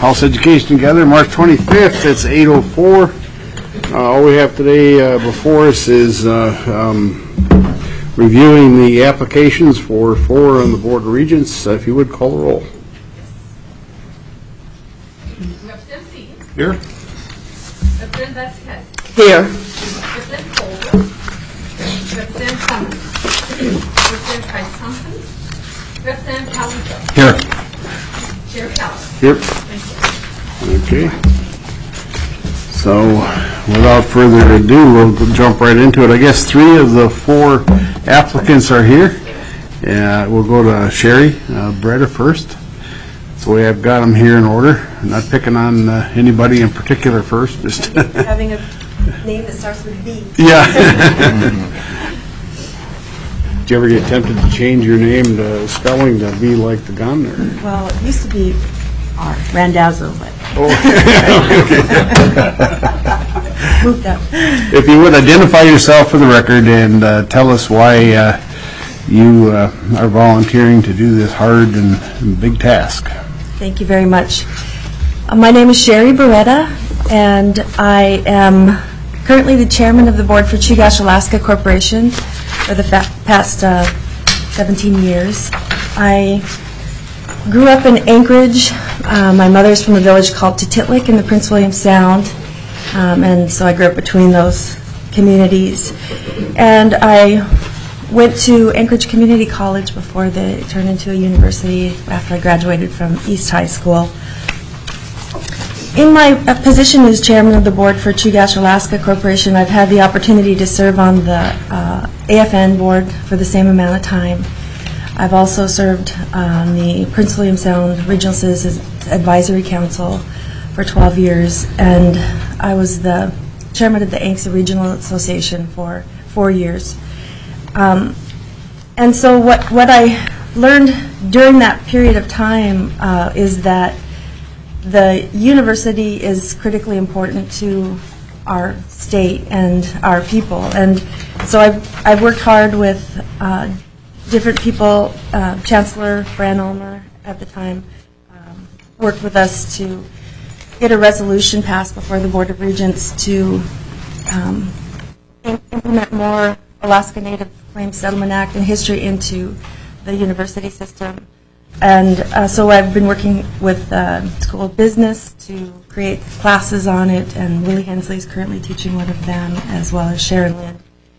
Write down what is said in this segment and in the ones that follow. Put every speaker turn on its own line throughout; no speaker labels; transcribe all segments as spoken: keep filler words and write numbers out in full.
House Education Together, March twenty-fifth. It's eight oh four. Uh, all we have today uh, before us is uh, um, reviewing the applications for four on the Board of Regents. Uh, if you would call the roll.
Representative Seaton.
Here.
Representative Vasquez.
Here.
Representative Holder. Representative Cummins. Representative Price Thompson. Representative Calhoun.
Here.
Chair Keller.
Here.
Thank
Okay. So, without further ado, we'll jump right into it. I guess three of the four applicants are here. Uh, we'll go to Sherry uh, Beretta first. That's the way I've got them here in order. I'm not picking on uh, anybody in particular first. Just
Having a name that starts with B.
Yeah. Did you ever get tempted to change your name to spelling to be like the gun? Or?
Well, it used to be R, Randazzo, but
Oh.
moved up.
If you would identify yourself for the record and uh, tell us why uh, you uh, are volunteering to do this hard and, and big task.
Thank you very much. Uh, my name is Sherry Beretta, and I am currently the chairman of the board for Chugach Alaska Corporation for the fa- past uh, seventeen years. I grew up in Anchorage. Uh, my mother's from a village called Tutitlik in the Prince William Sound, um, and so I grew up between those communities. And I went to Anchorage Community College before they turned into a university after I graduated from East High School. In my uh, position as chairman of the board for Chugach Alaska Corporation, I've had the opportunity to serve on the uh, A F N board for the same amount of time. I've also served on the Prince William Sound Regional Citizens Advisory Council for twelve years, and I was the chairman of the A N C S A Regional Association for four years. Um, and so what, what I learned during that period of time uh, is that the university is critically important to our state and our people. And so I've, I've worked hard with uh, different people. uh, Chancellor Fran Ulmer at the time um, worked with us to get a resolution passed before the Board of Regents to um, im- implement more Alaska Native Claims Settlement Act and history into the university system. And uh, so I've been working with uh, School of Business to create classes on it, and Willie Hensley is currently teaching one of them, as well as Sharon Lind.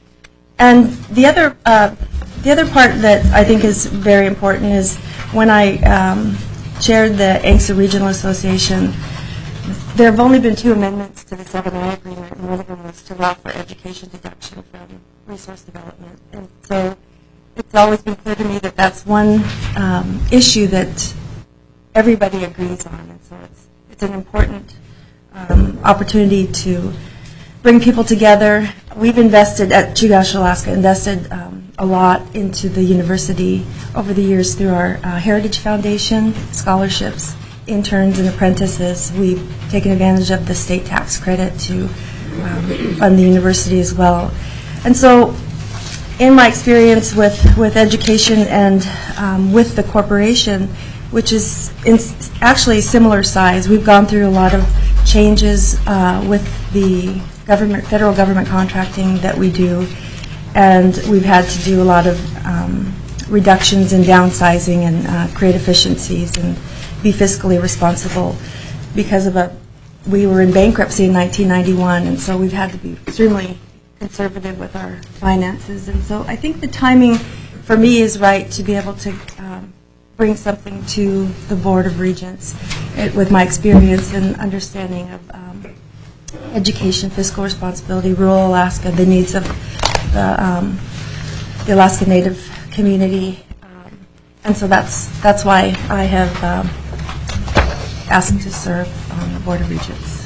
And the other uh, the other part that I think is very important is when I um, chaired the A N C S A Regional Association, there have only been two amendments to the seven I agreement, and one of them was to allow for education deduction from resource development. And so it's always been clear to me that that's one um, issue that everybody agrees on, and so it's it's an important um, opportunity to bring people together. We've invested at Chugach Alaska, invested um, a lot into the university over the years through our uh, Heritage Foundation, scholarships, interns, and apprentices. We've taken advantage of the state tax credit to um, fund the university as well. And so in my experience with, with education and um, with the corporation, which is in actually similar size, we've gone through a lot of changes uh, with the government, federal government contracting that we do, and we've had to do a lot of um, reductions and downsizing and uh, create efficiencies and be fiscally responsible because of a, we were in bankruptcy in nineteen ninety-one, and so we've had to be extremely conservative with our finances. And so I think the timing for me is right to be able to um, bring something to the Board of Regents it, with my experience and understanding of um, education, fiscal responsibility, rural Alaska, the needs of the, um, the Alaska Native community. Um, and so that's, that's why I have um, asked to serve on the Board of Regents.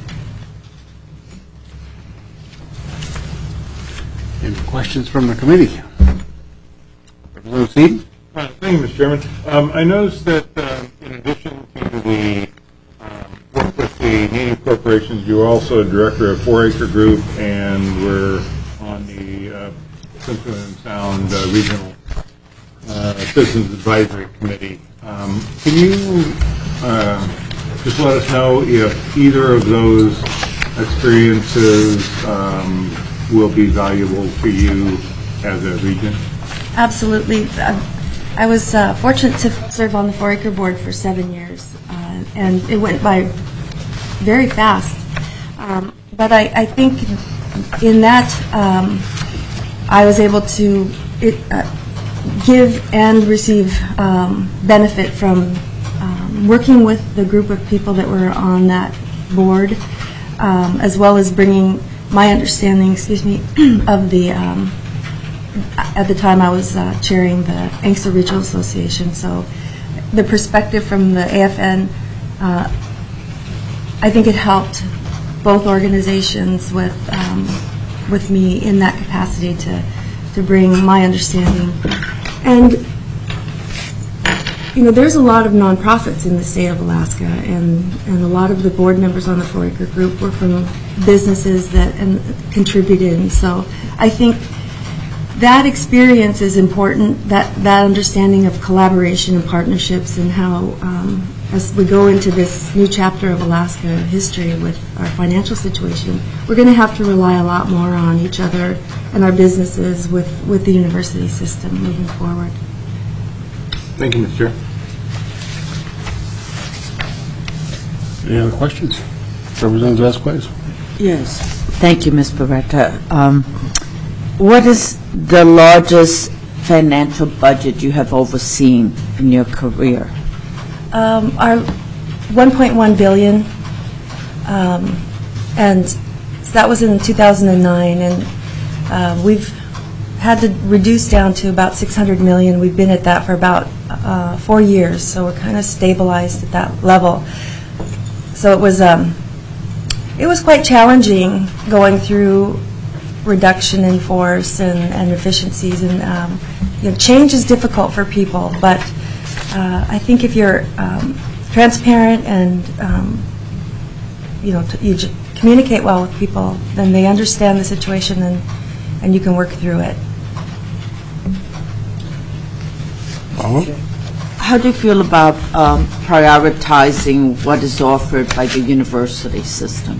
Any questions from the committee? Representative Seaton?
Uh, thank you, Mister Chairman. Um, I noticed that uh, in addition to the um, work with the Native corporations, you are also a director of four acre Group, and we're on the uh, Prince William Sound uh, Regional uh, Citizens Advisory Committee. Um, can you uh, just let us know if either of those experiences um, will be valuable to you as a region.
Absolutely. Uh, I was uh, fortunate to serve on the four acre board for seven years, uh, and it went by very fast. Um, but I, I think in that um, I was able to it, uh, give and receive um, benefit from um, working with the group of people that were on that board, um, as well as bringing my understanding, excuse me, of the um, at the time I was uh, chairing the ANCSA Regional Association, so the perspective from the A F N, uh, I think it helped both organizations with um, with me in that capacity to to bring my understanding. And you know, there's a lot of nonprofits in the state of Alaska, and and a lot of the board members on the four acre group were from businesses that and contributed, and so I think that experience is important, that, that understanding of collaboration and partnerships, and how, um, as we go into this new chapter of Alaska history with our financial situation, we're going to have to rely a lot more on each other and our businesses with, with the university system moving forward.
Thank you, Mister Chair.
Any other questions? Representative Vasquez.
Yes. Thank you, Miz Beretta. Um, what is the largest financial budget you have overseen in your career?
Um, our one point one billion, um, and so that was in two thousand nine, and uh, we've had to reduce down to about six hundred million. We've been at that for about uh, four years, so we're kind of stabilized at that level. So it was um, it was quite challenging going through reduction in force and, and efficiencies, and um, you know, change is difficult for people, but uh, I think if you're um, transparent and um, you know t- you j- communicate well with people, then they understand the situation, and and you can work through it.
How do you feel about um, prioritizing what is offered by the university system?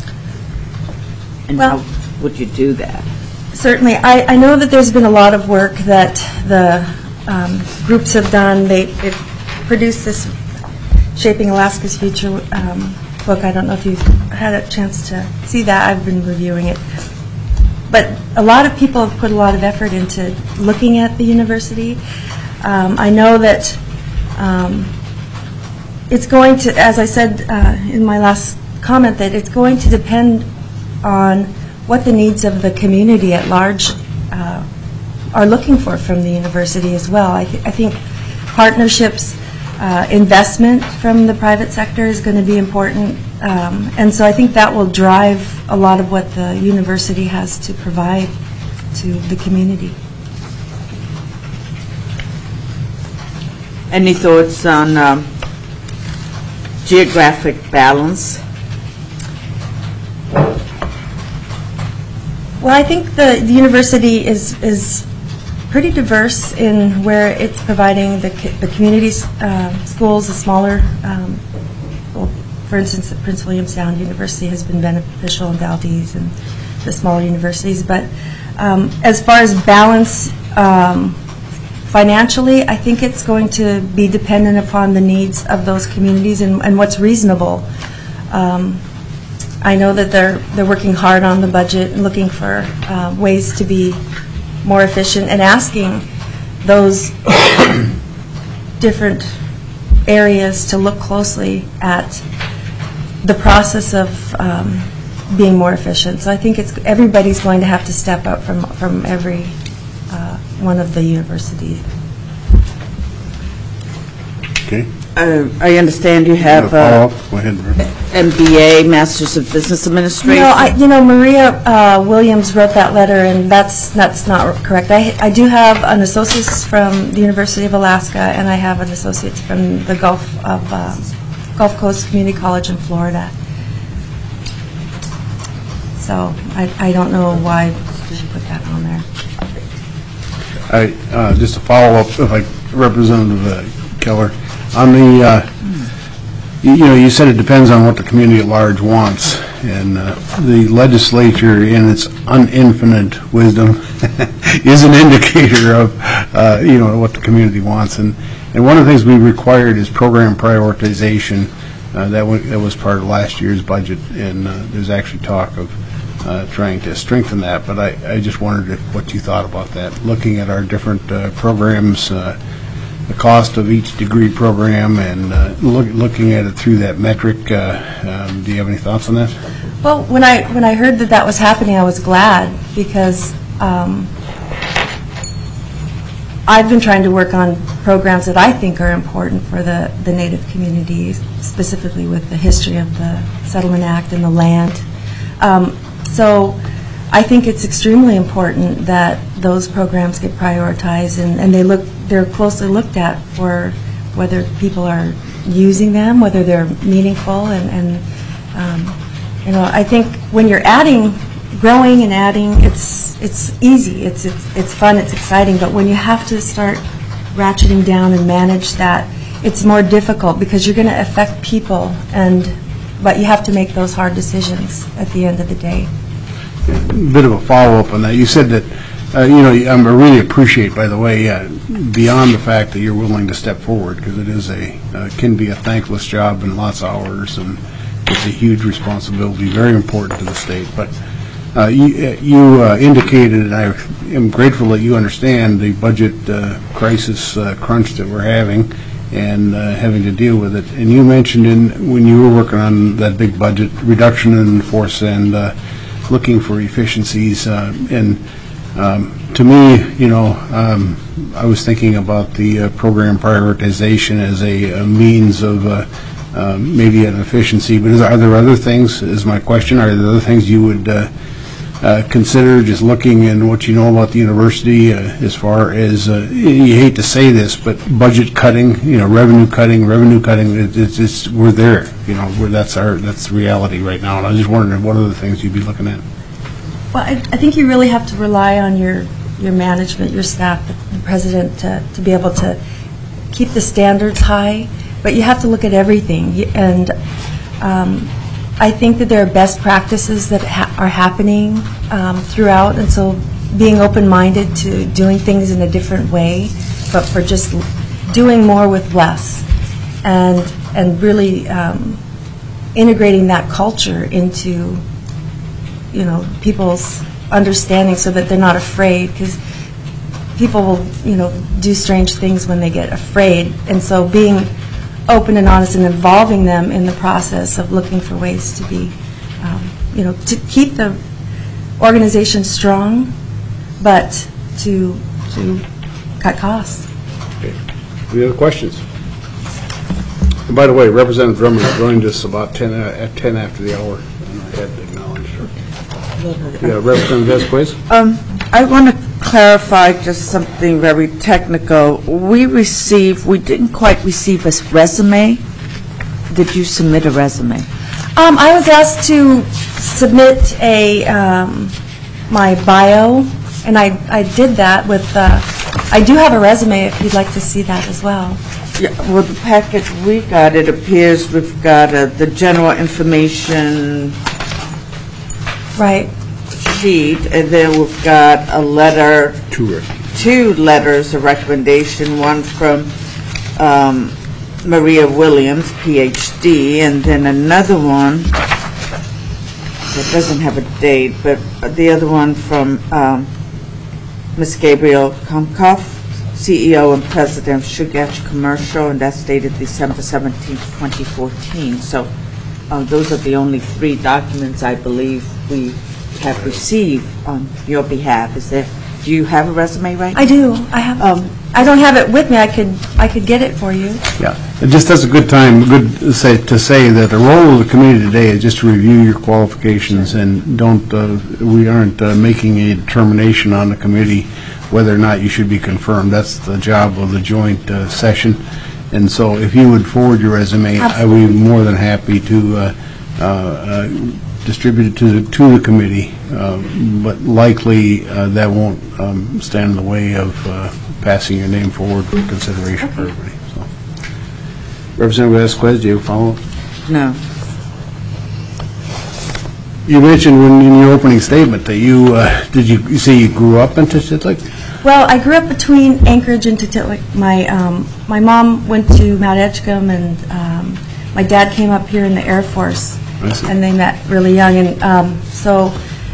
And
Well,
how would you do that?
Certainly. I, I know that there's been a lot of work that the um, groups have done. They, they've produced this Shaping Alaska's Future um, book. I don't know if you've had a chance to see that. I've been reviewing it. But a lot of people have put a lot of effort into looking at the university. Um, I know that um, it's going to, as I said uh, in my last comment, that it's going to depend on what the needs of the community at large uh, are looking for from the university as well. I, th- I think partnerships, uh, investment from the private sector is going to be important, um, and so I think that will drive a lot of what the university has to provide to the community.
Any thoughts on um, geographic balance?
Well, I think the, the university is is pretty diverse in where it's providing the co- the community uh, schools, the smaller. Um, well, for instance, the Prince William Sound University has been beneficial in Valdez and the smaller universities. But um, as far as balance um, financially, I think it's going to be dependent upon the needs of those communities and, and what's reasonable. Um, I know that they're they're working hard on the budget and looking for uh, ways to be more efficient and asking those different areas to look closely at the process of um, being more efficient. So I think it's everybody's going to have to step up from from every uh, one of the universities.
Okay.
Uh, I understand you have
Follow
a
up? Go ahead, Maria.
M B A, Masters of Business Administration.
You know, I, you know, Maria uh, Williams wrote that letter, and that's that's not correct. I I do have an associate's from the University of Alaska, and I have an associate's from the Gulf of uh, Gulf Coast Community College in Florida. So I I don't know why she put that on there.
I, uh, just to follow up, if I, Representative uh, Keller, on the, uh, you you know, you said it depends on what the community at large wants, and uh, the legislature, in its uninfinite wisdom, is an indicator of, uh, you know, what the community wants. And, and one of the things we required is program prioritization. Uh, that, w- that was part of last year's budget, and uh, there's actually talk of uh, trying to strengthen that. But I, I just wondered if, what you thought about that, looking at our different uh, programs, uh, the cost of each degree program, and uh, look, looking at it through that metric. Uh, um, do you have any thoughts on that?
Well, when I when I heard that that was happening, I was glad, because um, I've been trying to work on programs that I think are important for the, the Native communities, specifically with the history of the Settlement Act and the land. Um, so I think it's extremely important that those programs get prioritized, and, and they look they're closely looked at for whether people are using them, whether they're meaningful, and, and um, you know, I think when you're adding, growing and adding, it's it's easy, it's it's it's fun, it's exciting. But when you have to start ratcheting down and manage that, it's more difficult, because you're going to affect people, and but you have to make those hard decisions at the end of the day.
Bit of a follow-up on that. You said that, uh, you know, I really appreciate, by the way, uh, beyond the fact that you're willing to step forward, because it is a, uh, can be a thankless job and lots of hours, and it's a huge responsibility, very important to the state. But uh, you, you uh, indicated, and I am grateful that you understand the budget uh, crisis uh, crunch that we're having, and uh, having to deal with it. And you mentioned in when you were working on that big budget reduction in force and uh, looking for efficiencies, uh, and um, to me, you know, um, I was thinking about the uh, program prioritization as a, a means of uh, uh, maybe an efficiency. But is, are there other things? Is my question. Are there other things you would uh, uh, consider, just looking in what you know about the university, uh, as far as uh, you hate to say this, but budget cutting, you know, revenue cutting, revenue cutting. It, it's, it's we're there, you know, we're, that's our that's reality right now. And I was just wondering what other things you'd be looking at.
Well, I, I think you really have to rely on your your management, your staff, the, the president, to to be able to keep the standards high. But you have to look at everything, Y- and um, I think that there are best practices that ha- are happening um, throughout, and so being open-minded to doing things in a different way, but for just l- doing more with less, and and really um, integrating that culture into, you know, people's understanding, so that they're not afraid, because people will, you know, do strange things when they get afraid, and so being open and honest and involving them in the process of looking for ways to be, um, you know, to keep the organization strong, but to to cut costs.
Okay. Any other questions? And by the way, Representative Drummond joined us about ten uh, at ten after the hour, and I had to acknowledge her. Yeah, Representative Vest, please.
Um, I want to clarify just something very technical. We received, we didn't quite receive a resume. Did you submit a resume?
Um, I was asked to submit a um, my bio, and I I did that with. Uh, I do have a resume if you'd like to see that as well.
Yeah, well, the package we got, it appears we've got uh, the general information
Right.
sheet, and then we've got a letter,
Two.
two letters of recommendation, one from um, Maria Williams, P H D, and then another one that doesn't have a date, but the other one from um, Miz Gabriel Komkoff, C E O and President of Chugach Commercial, and that's dated December seventeenth, twenty fourteen. So uh, those are the only three documents I believe we have received on your behalf. Is there, do you have a resume right now?
I do. I have.
Um,
I don't have it with me. I could. I could get it for you.
Yeah, it just has a good time, good to say, to say that the role of the committee today is just to review your qualifications, and don't, uh, we aren't uh, making a determination on the committee whether or not you should be confirmed. That's the job of the joint uh, session. And so if you would forward your resume, I would be more than happy to uh, uh, uh, distribute it to the, to the committee, uh, but likely uh, that won't um, stand in the way of uh, passing your name forward for consideration for everybody. So, Representative Vasquez, do you follow?
No.
You mentioned when, in your opening statement that you, uh, did you, you say you grew up in Tititlic?
Well, I grew up between Anchorage and Tititlic. My um, my mom went to Mount Edgecombe, and um, my dad came up here in the Air Force,
I see.
and they met really young. And um, so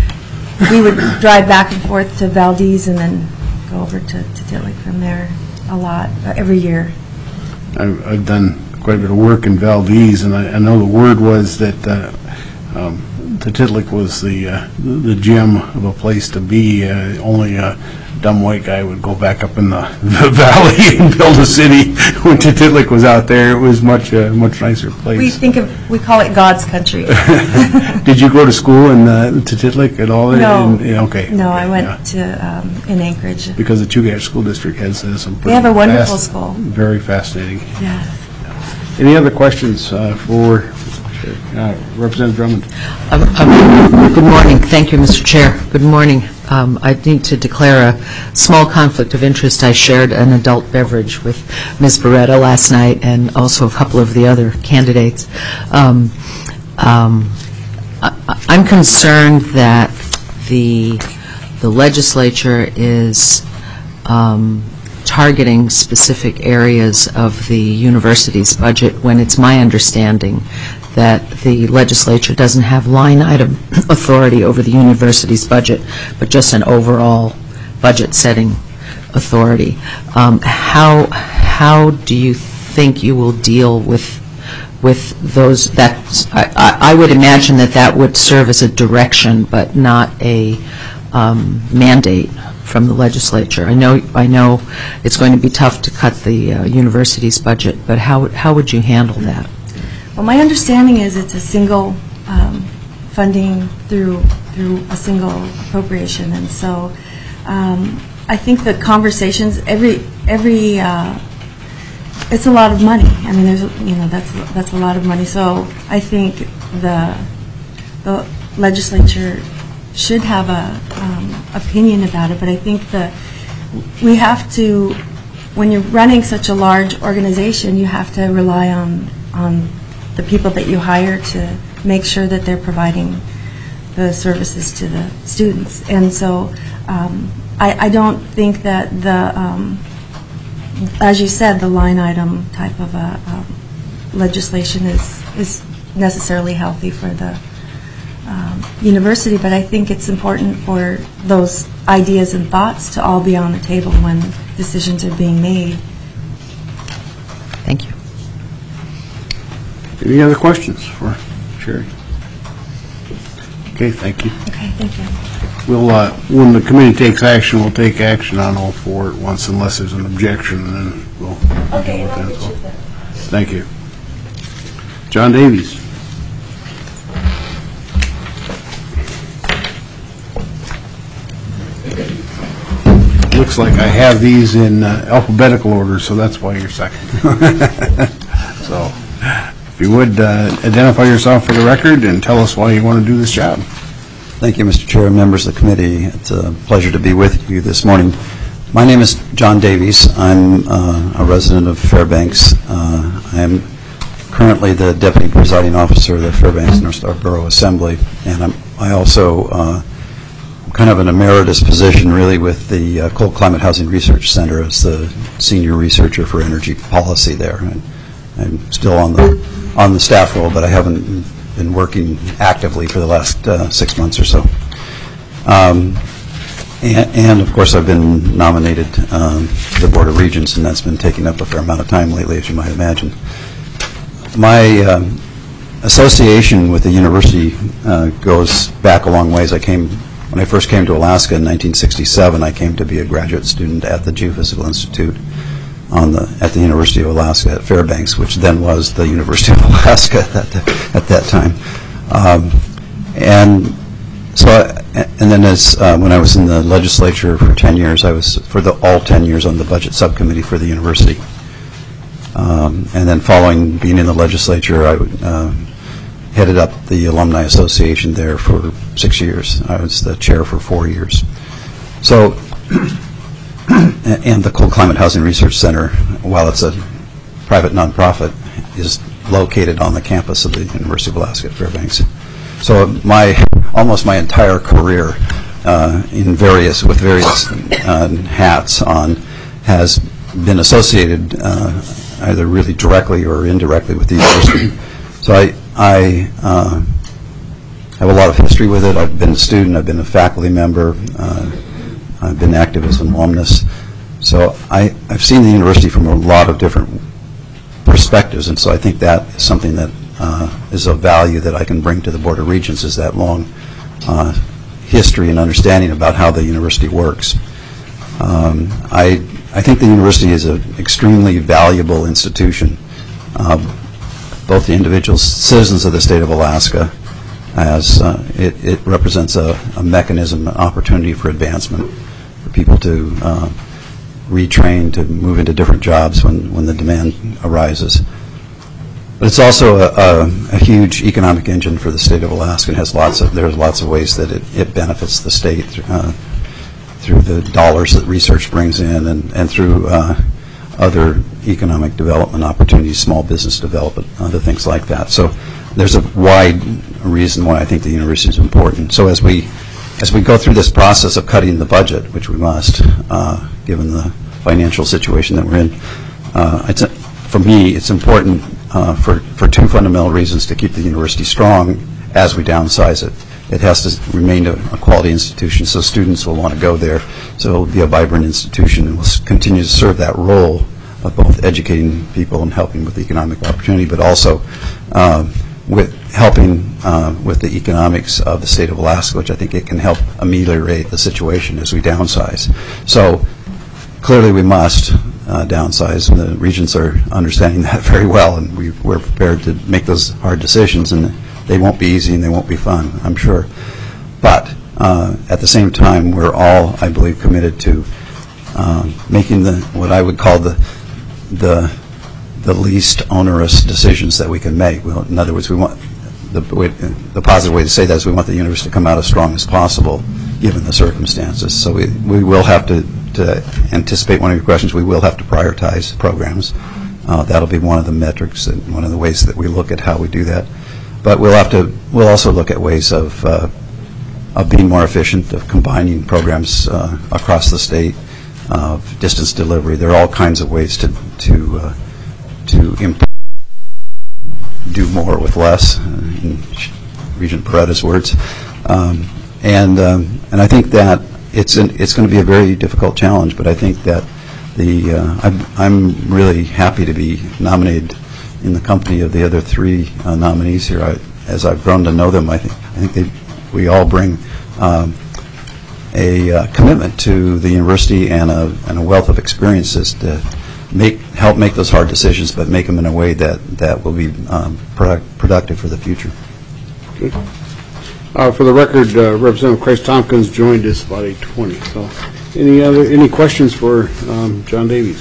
we would drive back and forth to Valdez and then go over to Tititlic from there a lot, uh, every year.
I've, I've done quite a bit of work in Valdez, and I, I know the word was that uh, um, Tititlic was the uh, the gem of a place to be. Uh, only a dumb white guy would go back up in the, the valley and build a city. When Tititlic was out there, it was much a much nicer place.
We think of, we call it God's country.
Did you go to school in uh, Tititlic at all?
No.
In, yeah, okay.
No, I went
Yeah.
to, um, in Anchorage.
Because the Chugach School District has uh, some pretty
They have a wonderful
fast-
school.
Very fascinating.
Yeah.
Any other questions uh, for uh, Representative Drummond?
Um, um, Good morning. Thank you, Mister Chair. Good morning. Um, I need to declare a small conflict of interest. I shared an adult beverage with Miz Beretta last night and also a couple of the other candidates. Um, um, I, I'm concerned that the, the legislature is um, targeting specific areas of the university's budget when it's my understanding that the legislature doesn't have line item authority over the university's budget, but just an overall budget setting authority. Um, how how do you think you will deal with with those? That I, I, I would imagine that that would serve as a direction, but not a um, mandate from the legislature. I know I know it's going to be tough to cut the uh, university's budget, but how how would you handle that?
Well, my understanding is it's a single um, funding through through a single appropriation, and so um, I think the conversations every every uh, it's a lot of money. I mean, there's you know that's that's a lot of money. So I think the the legislature should have a um, opinion about it, but I think the we have to, when you're running such a large organization, you have to rely on on the people that you hire to make sure that they're providing the services to the students. And so um, I, I don't think that the, um, as you said, the line item type of a, um, legislation is, is necessarily healthy for the um, university, but I think it's important for those ideas and thoughts to all be on the table when decisions are being made.
Thank you.
Any other questions for Sherry? Okay, thank you.
Okay, thank you.
We'll, uh, when the committee takes action, we'll take action on all four at once unless there's an objection, and then we'll
Okay,
deal with
and I'll
that.
get
So,
you the...
thank you. John Davies. Looks like I have these in uh, alphabetical order, so that's why you're second. So, if you would, uh, identify yourself for the record and tell us why you want to do this job.
Thank you, Mister Chair, members of the committee. It's a pleasure to be with you this morning. My name is John Davies. I'm uh, a resident of Fairbanks. Uh, I am currently the Deputy Presiding Officer of the Fairbanks North Star Borough Assembly, and I'm, I also uh, am kind of an emeritus position, really, with the uh, Cold Climate Housing Research Center as the Senior Researcher for Energy Policy there. And I'm still on the on the staff role, but I haven't been working actively for the last uh, six months or so. Um, and, and, of course, I've been nominated um, to the Board of Regents, and that's been taking up a fair amount of time lately, as you might imagine. My um, association with the university uh, goes back a long ways. I came, when I first came to Alaska in nineteen sixty-seven, I came to be a graduate student at the Geophysical Institute on the, at the University of Alaska at Fairbanks, which then was the University of Alaska at that, at that time. Um, and so, I, and then as uh, when I was in the legislature for ten years, I was for the all ten years on the budget subcommittee for the university. Um, and then following being in the legislature, I uh, headed up the Alumni Association there for six years. I was the chair for four years. So, and the Cold Climate Housing Research Center, while it's a private nonprofit, is located on the campus of the University of Alaska at Fairbanks. So my, almost my entire career uh, in various, with various uh, hats on, has been associated uh, either really directly or indirectly with the university. So I, I uh, have a lot of history with it. I've been a student, I've been a faculty member, uh, I've been active as an alumnus. So I, I've seen the university from a lot of different perspectives, and so I think that is something that uh, is of value that I can bring to the Board of Regents, is that long uh, history and understanding about how the university works. Um, I, I think the university is an extremely valuable institution. Uh, both the individual citizens of the state of Alaska, as uh, it, it represents a, a mechanism, an opportunity for advancement, for people to uh, retrain, to move into different jobs when, when the demand arises. But it's also a, a, a huge economic engine for the state of Alaska. It has lots of, there's lots of ways that it, it benefits the state uh, through the dollars that research brings in, and, and through uh, other economic development opportunities, small business development, other things like that. So there's a wide reason why I think the university is important. So as we as we go through this process of cutting the budget, which we must, uh, given the financial situation that we're in, uh, it's a, for me, it's important uh, for, for two fundamental reasons to keep the university strong as we downsize it. It has to remain a, a quality institution, so students will want to go there. So it will be a vibrant institution, and will continue to serve that role of both educating people and helping with the economic opportunity, but also uh, with helping uh, with the economics of the state of Alaska, which I think it can help ameliorate the situation as we downsize. So clearly we must uh, downsize, and the regents are understanding that very well, and we, we're prepared to make those hard decisions, and they won't be easy and they won't be fun, I'm sure. But uh, at the same time, we're all, I believe, committed to uh, making the what I would call the the the least onerous decisions that we can make. Well, in other words, we want the way, the positive way to say that is we want the university to come out as strong as possible, given the circumstances. So we we will have to to anticipate one of your questions. We will have to prioritize programs. Uh, that'll be one of the metrics and one of the ways that we look at how we do that. But we'll have to. We'll also look at ways of uh, of being more efficient, of combining programs uh, across the state, of distance delivery. There are all kinds of ways to to uh, to imp- do more with less, uh, in Regent Paretta's words, um, and um, and I think that it's an, it's going to be a very difficult challenge. But I think that the uh, I'm, I'm really happy to be nominated in the company of the other three uh, nominees here. I, as I've grown to know them, I think I think they we all bring um, a uh, commitment to the university and a and a wealth of experiences to make help make those hard decisions, but make them in a way that that will be um, product, productive for the future.
Okay. Uh, for the record, uh, Representative Christ Tompkins joined us about eight twenty. So, any other any questions for um, John Davies?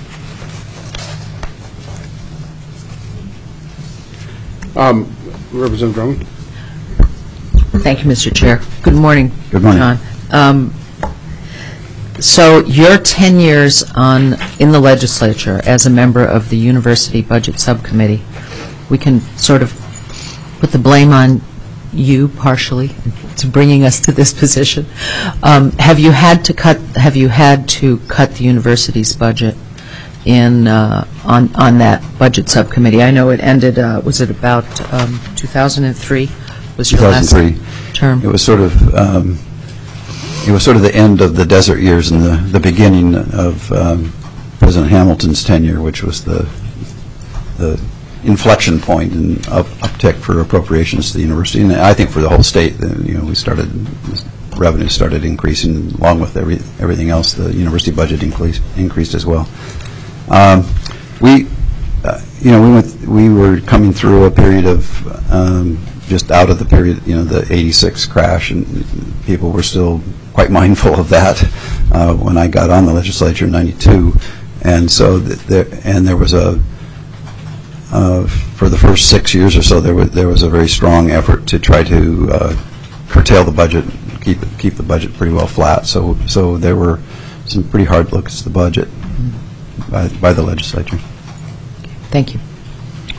Um, Representative Drummond.
Thank you, Mister Chair. Good morning.
Good morning.
John. Um, so your ten years on in the legislature as a member of the University Budget Subcommittee, we can sort of put the blame on you partially to bringing us to this position. Um, have you had to cut? Have you had to cut the university's budget in uh, on on that budget subcommittee? I know it ended. Uh, was it about um, two thousand three? Was your last
two thousand three
term?
It was sort of um, it was sort of the end of the desert years and the the beginning of um, President Hamilton's tenure, which was the the inflection point and up, uptick for appropriations to the university, and I think for the whole state. You know, we started revenue started increasing along with every everything else. The university budget increased increased as well. Um, we, uh, you know, we went. We were coming through a period of um, just out of the period, you know, the eighty-six crash, and people were still quite mindful of that uh, when I got on the legislature in ninety-two, and so th- there and there was a. Uh, for the first six years or so, there was there was a very strong effort to try to uh, curtail the budget, keep it, keep the budget pretty well flat. So so there were some pretty hard looks at the budget by by the legislature.
Thank you.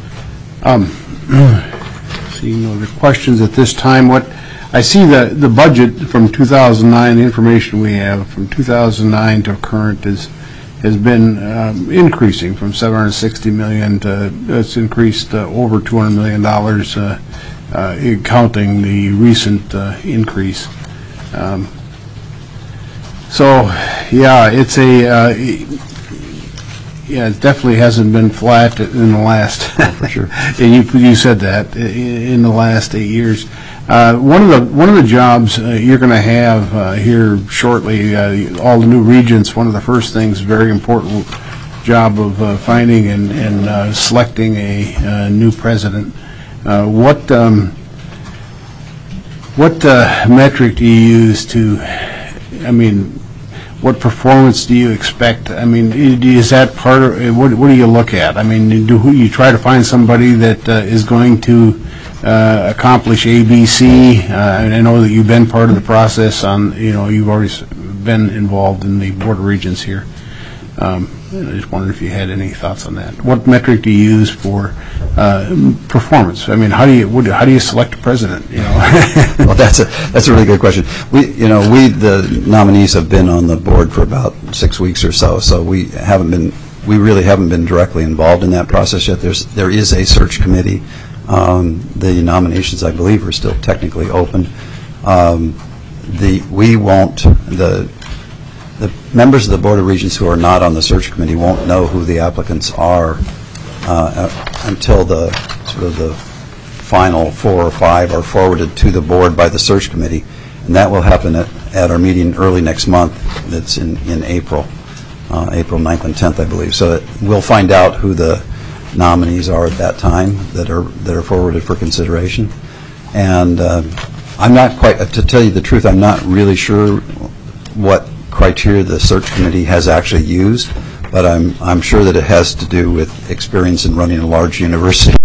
Um, Seeing no other questions at this time, what, I see the, the budget from two thousand nine, the information we have from two thousand nine to current is, has been um, increasing from seven hundred sixty million dollars to, it's increased uh, over two hundred million dollars, uh, uh, counting the recent uh, increase. Um, So, yeah, it's a, uh, yeah, it definitely hasn't been flat in the last,
For sure.
and you, you said that, i- in the last eight years. Uh, One of the, one of the jobs uh, you're going to have uh, here shortly, uh, all the new regents, one of the first things, very important job of uh, finding and, and uh, selecting a uh, new president. Uh, What, um, what uh, metric do you use to, I mean, what performance do you expect? I mean, i- is that part of, what, what do you look at? I mean, do you try to find somebody that uh, is going to uh, accomplish A, B, C? Uh, And I know that you've been part of the process on, you know, you've always been involved in the Board of Regents here. Um, I just wondered if you had any thoughts on that. What metric do you use for uh, performance? I mean, how do you, what do- how do you select a president, you know?
Well, that's a, that's a really good question. We, you know, we, the nominees have been on the board for about six weeks or so, so we haven't been, we really haven't been directly involved in that process yet. There's, there is a search committee. Um, The nominations, I believe, are still technically open. Um, The, we won't, the, the members of the Board of Regents who are not on the search committee won't know who the applicants are uh, until the, sort of the final four or five are forwarded to the board by the search committee, and that will happen at, at our meeting early next month. That's in, in April, uh, April ninth and tenth, I believe. So that we'll find out who the nominees are at that time that are, that are forwarded for consideration. And uh, I'm not quite, to tell you the truth, I'm not really sure what criteria the search committee has actually used, but I'm, I'm sure that it has to do with experience in running a large university.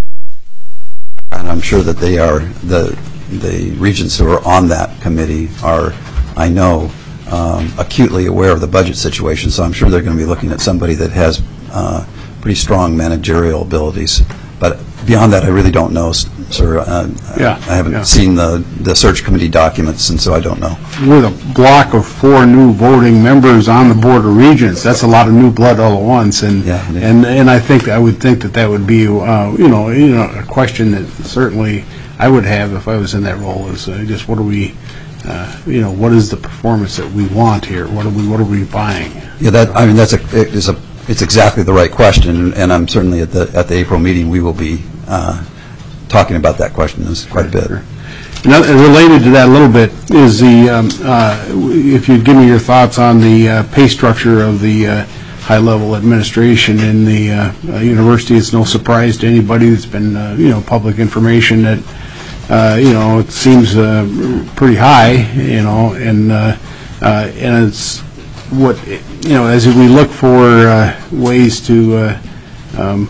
And I'm sure that they are, the, the regents who are on that committee are, I know, um, acutely aware of the budget situation, so I'm sure they're going to be looking at somebody that has uh, pretty strong managerial abilities. But beyond that, I really don't know, s- sir. Uh,
Yeah,
I haven't
yeah.
seen the, the search committee documents, and so I don't know.
With a block of four new voting members on the Board of Regents, that's a lot of new blood all at once, and
Yeah, it is.
and and I think, I would think that that would be, uh, you know, you know, a question that certainly I would have if I was in that role, is uh, just what are we, uh, you know, what is the performance that we want here? What are we, what are we buying?
Yeah, that, I mean, that's a, it is a, it's exactly the right question, and I'm certainly at the, at the April meeting, we will be uh, talking about that question There's quite a bit.
Another- Related to that a little bit is the, um, uh, if you'd give me your thoughts on the uh, pay structure of the uh, high-level administration in the uh, uh, university. It's no surprise to anybody. It's been, uh, you know, public information that, uh, you know, it seems uh, pretty high, you know, and uh, uh, and it's what, you know, as we look for uh, ways to uh, um,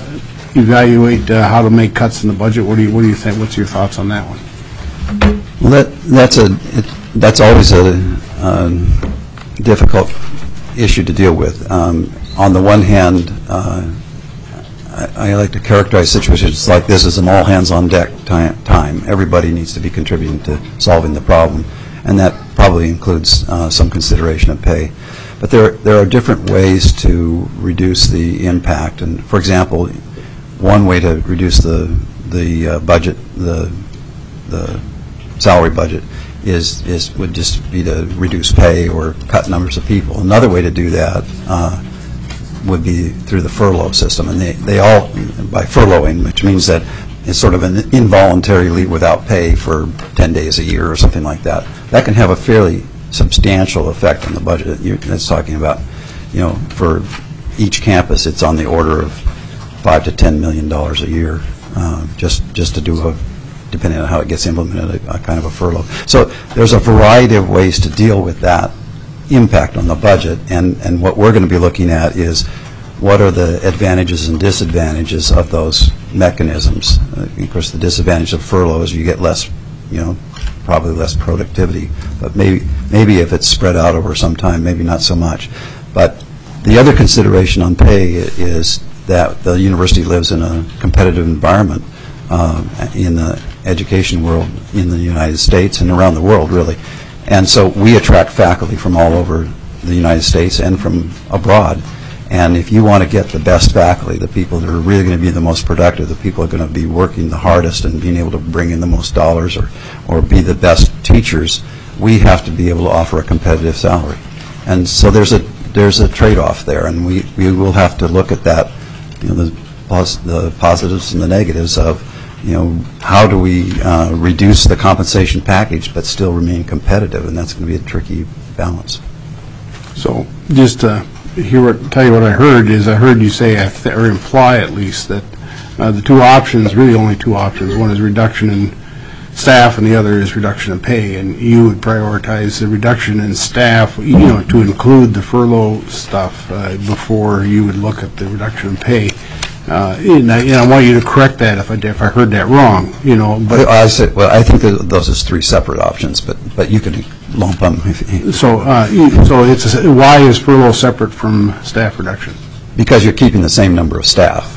evaluate uh, how to make cuts in the budget, what do you, what do you think, what's your thoughts on that one?
Well, that, that's a, it- that's always a um, difficult issue to deal with. Um, On the one hand, uh, I I like to characterize situations like this as an all-hands-on-deck ti- time. Everybody needs to be contributing to solving the problem, and that probably includes uh, some consideration of pay. But there, there are different ways to reduce the impact. And, for example, one way to reduce the, the uh, budget, the, the salary budget, is, is, would just be to reduce pay or cut numbers of people. Another way to do that uh, would be through the furlough system. And they, they all, by furloughing, which means that it's sort of an involuntary leave without pay for ten days a year or something like that. That can have a fairly substantial effect on the budget. You're, that's talking about, you know, for each campus, it's on the order of five to ten million dollars a year, uh, just just to do a, depending on how it gets implemented, a, a kind of a furlough. So there's a variety of ways to deal with that impact on the budget, and and what we're going to be looking at is what are the advantages and disadvantages of those mechanisms. Uh, of course, the disadvantage of furlough is you get less, you know, probably less productivity, but maybe maybe if it's spread out over some time, maybe not so much. But the other consideration on pay is that the university lives in a competitive environment uh, in the education world in the United States and around the world, really. And so we attract faculty from all over the United States and from abroad. And if you want to get the best faculty, the people that are really going to be the most productive, the people that are going to be working the hardest and being able to bring in the most dollars or, or be the best teachers, we have to be able to offer a competitive salary. And so there's a there's a trade-off there, and we, we will have to look at that, you know, the, pos the positives and the negatives of, you know, how do we uh, reduce the compensation package but still remain competitive, and that's going to be a tricky balance.
So just to hear what, tell you what I heard is I heard you say, or imply at least, that uh, the two options, really only two options, one is reduction in staff and the other is reduction in pay, and you would prioritize the reduction in staff, you know, to include the furlough stuff uh, before you would look at the reduction in pay. Uh, and I, you know, I want you to correct that if I, if I heard that wrong, you know. But
I said, well, I think that those are three separate options, but but you could lump them. If,
so uh, so it's a, why is furlough separate from staff reduction?
Because you're keeping the same number of staff.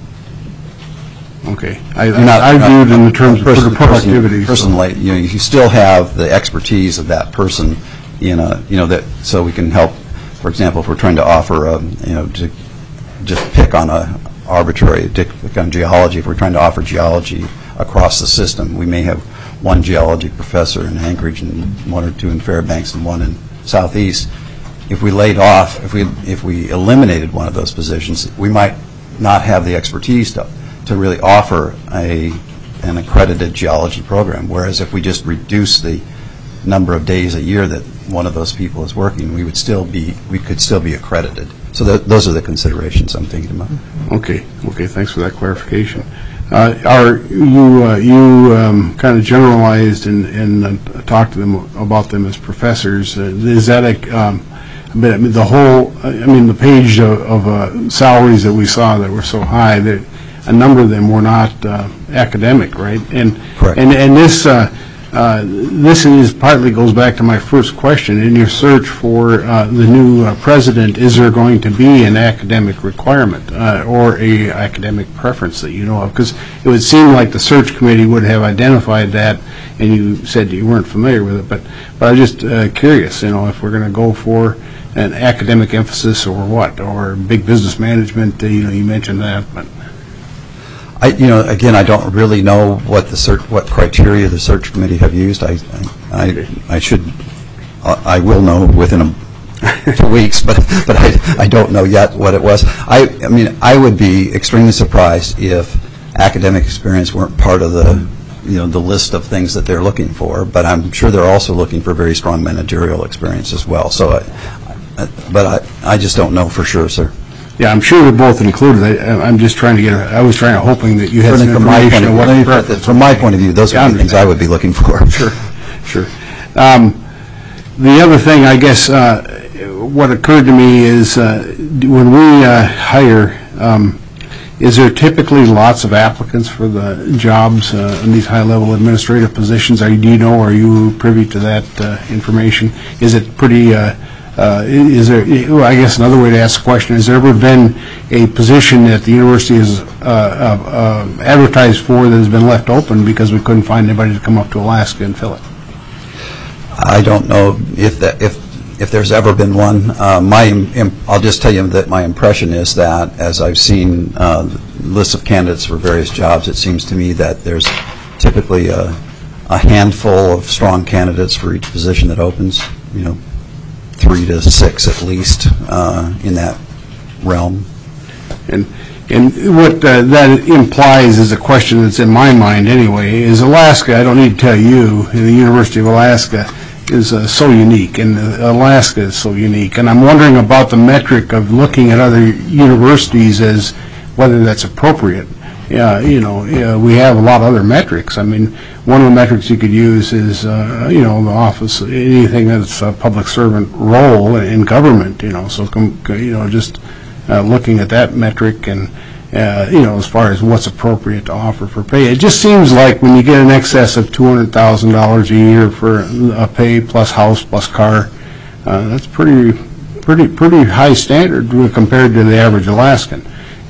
Okay, I,
not,
I viewed in the terms of
person,
productivity.
Person, so. Like, you know, you still have the expertise of that person, in a, you know, that so we can help. For example, if we're trying to offer, a, you know, to just pick on a arbitrary, pick on geology. If we're trying to offer geology across the system, we may have one geology professor in Anchorage and one or two in Fairbanks and one in Southeast. If we laid off, if we if we eliminated one of those positions, we might not have the expertise to. to really offer a an accredited geology program, whereas if we just reduce the number of days a year that one of those people is working, we would still be we could still be accredited. So th those are the considerations I'm thinking about.
Okay, okay, thanks for that clarification. Uh, are you uh, you um, kind of generalized and, and uh, talked to them about them as professors? Uh, is that a um, I mean, the whole? I mean, the page of, of uh, salaries that we saw that were so high that. A number of them were not uh, academic, right? And
Correct.
and and this uh, uh, this is partly goes back to my first question. In your search for uh, the new uh, president, is there going to be an academic requirement uh, or a academic preference that you know of? Because it would seem like the search committee would have identified that, and you said you weren't familiar with it. But but I'm just uh, curious, you know, if we're going to go for an academic emphasis or what, or big business management. Uh, you know, you mentioned that, but.
I, you know, again, I don't really know what the search, what criteria the search committee have used. I, I, I, I should, I will know within a, two weeks, but but I, I don't know yet what it was. I, I mean, I would be extremely surprised if academic experience weren't part of the, you know, the list of things that they're looking for. But I'm sure they're also looking for very strong managerial experience as well. So, I, I, but I, I just don't know for sure, sir.
Yeah, I'm sure they're both included. I, I'm just trying to get. I was trying to hoping that you had some
from my
information
point
on
of
what.
view, from my point of view, those are the things I would be looking for.
Sure, sure. Um, the other thing, I guess, uh, what occurred to me is uh, when we uh, hire, um, is there typically lots of applicants for the jobs uh, in these high-level administrative positions? Are you, do you know? Are you privy to that uh, information? Is it pretty? Uh, Uh, is there, well, I guess another way to ask the question, has there ever been a position that the university has uh, uh, uh, advertised for that has been left open because we couldn't find anybody to come up to Alaska and fill it?
I don't know if that, if if there's ever been one. Uh, my, im I'll just tell you that my impression is that as I've seen uh, lists of candidates for various jobs, it seems to me that there's typically a, a handful of strong candidates for each position that opens, you know, three to six at least uh, in that realm.
And and what uh, that implies is a question that's in my mind anyway, is Alaska, I don't need to tell you, the University of Alaska is uh, so unique, and uh, Alaska is so unique. And I'm wondering about the metric of looking at other universities as whether that's appropriate. Yeah, you know, yeah, we have a lot of other metrics. I mean, one of the metrics you could use is, uh, you know, the office, anything that's a public servant role in government, you know, so, com you know, just uh, looking at that metric and, uh, you know, as far as what's appropriate to offer for pay. It just seems like when you get in excess of two hundred thousand dollars a year for a pay plus house plus car, uh, that's pretty, pretty, pretty high standard compared to the average Alaskan.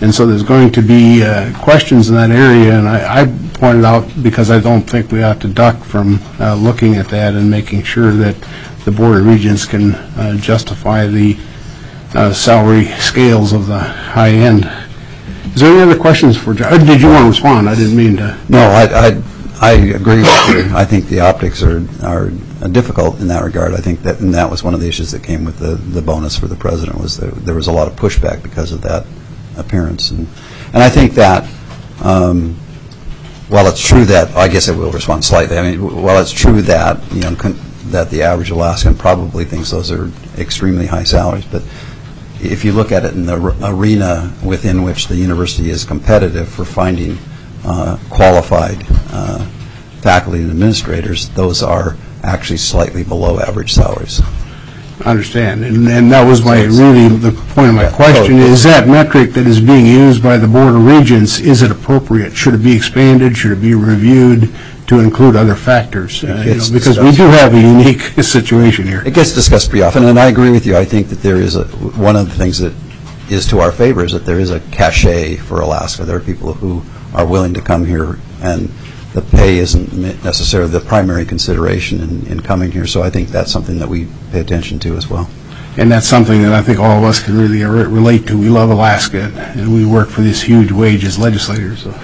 And so there's going to be uh, questions in that area, and I, I pointed out, because I don't think we ought to duck from uh, looking at that and making sure that the Board of Regents can uh, justify the uh, salary scales of the high end. Is there any other questions for John? Or did you want to respond? I didn't mean to.
No, I, I, I agree with you. I think the optics are, are difficult in that regard. I think that, and that was one of the issues that came with the, the bonus for the president, was that there was a lot of pushback because of that appearance. And, and I think that, um, while it's true that, I guess I will respond slightly, I mean, while it's true that, you know, con- that the average Alaskan probably thinks those are extremely high salaries, but if you look at it in the r- arena within which the university is competitive for finding uh, qualified uh, faculty and administrators, those are actually slightly below average salaries.
I understand, and, and that was my, really, the point of my question, is that metric that is being used by the Board of Regents, is it appropriate? Should it be expanded? Should it be reviewed to include other factors? Uh, you know, because we do have a unique situation here.
It gets discussed pretty often, and I agree with you. I think that there is a, one of the things that is to our favor is that there is a cachet for Alaska. There are people who are willing to come here, and the pay isn't necessarily the primary consideration in, in coming here. So I think that's something that we pay attention to as well.
And that's something that I think all of us can really re- relate to. We love Alaska, and we work for this huge wage as legislators. So.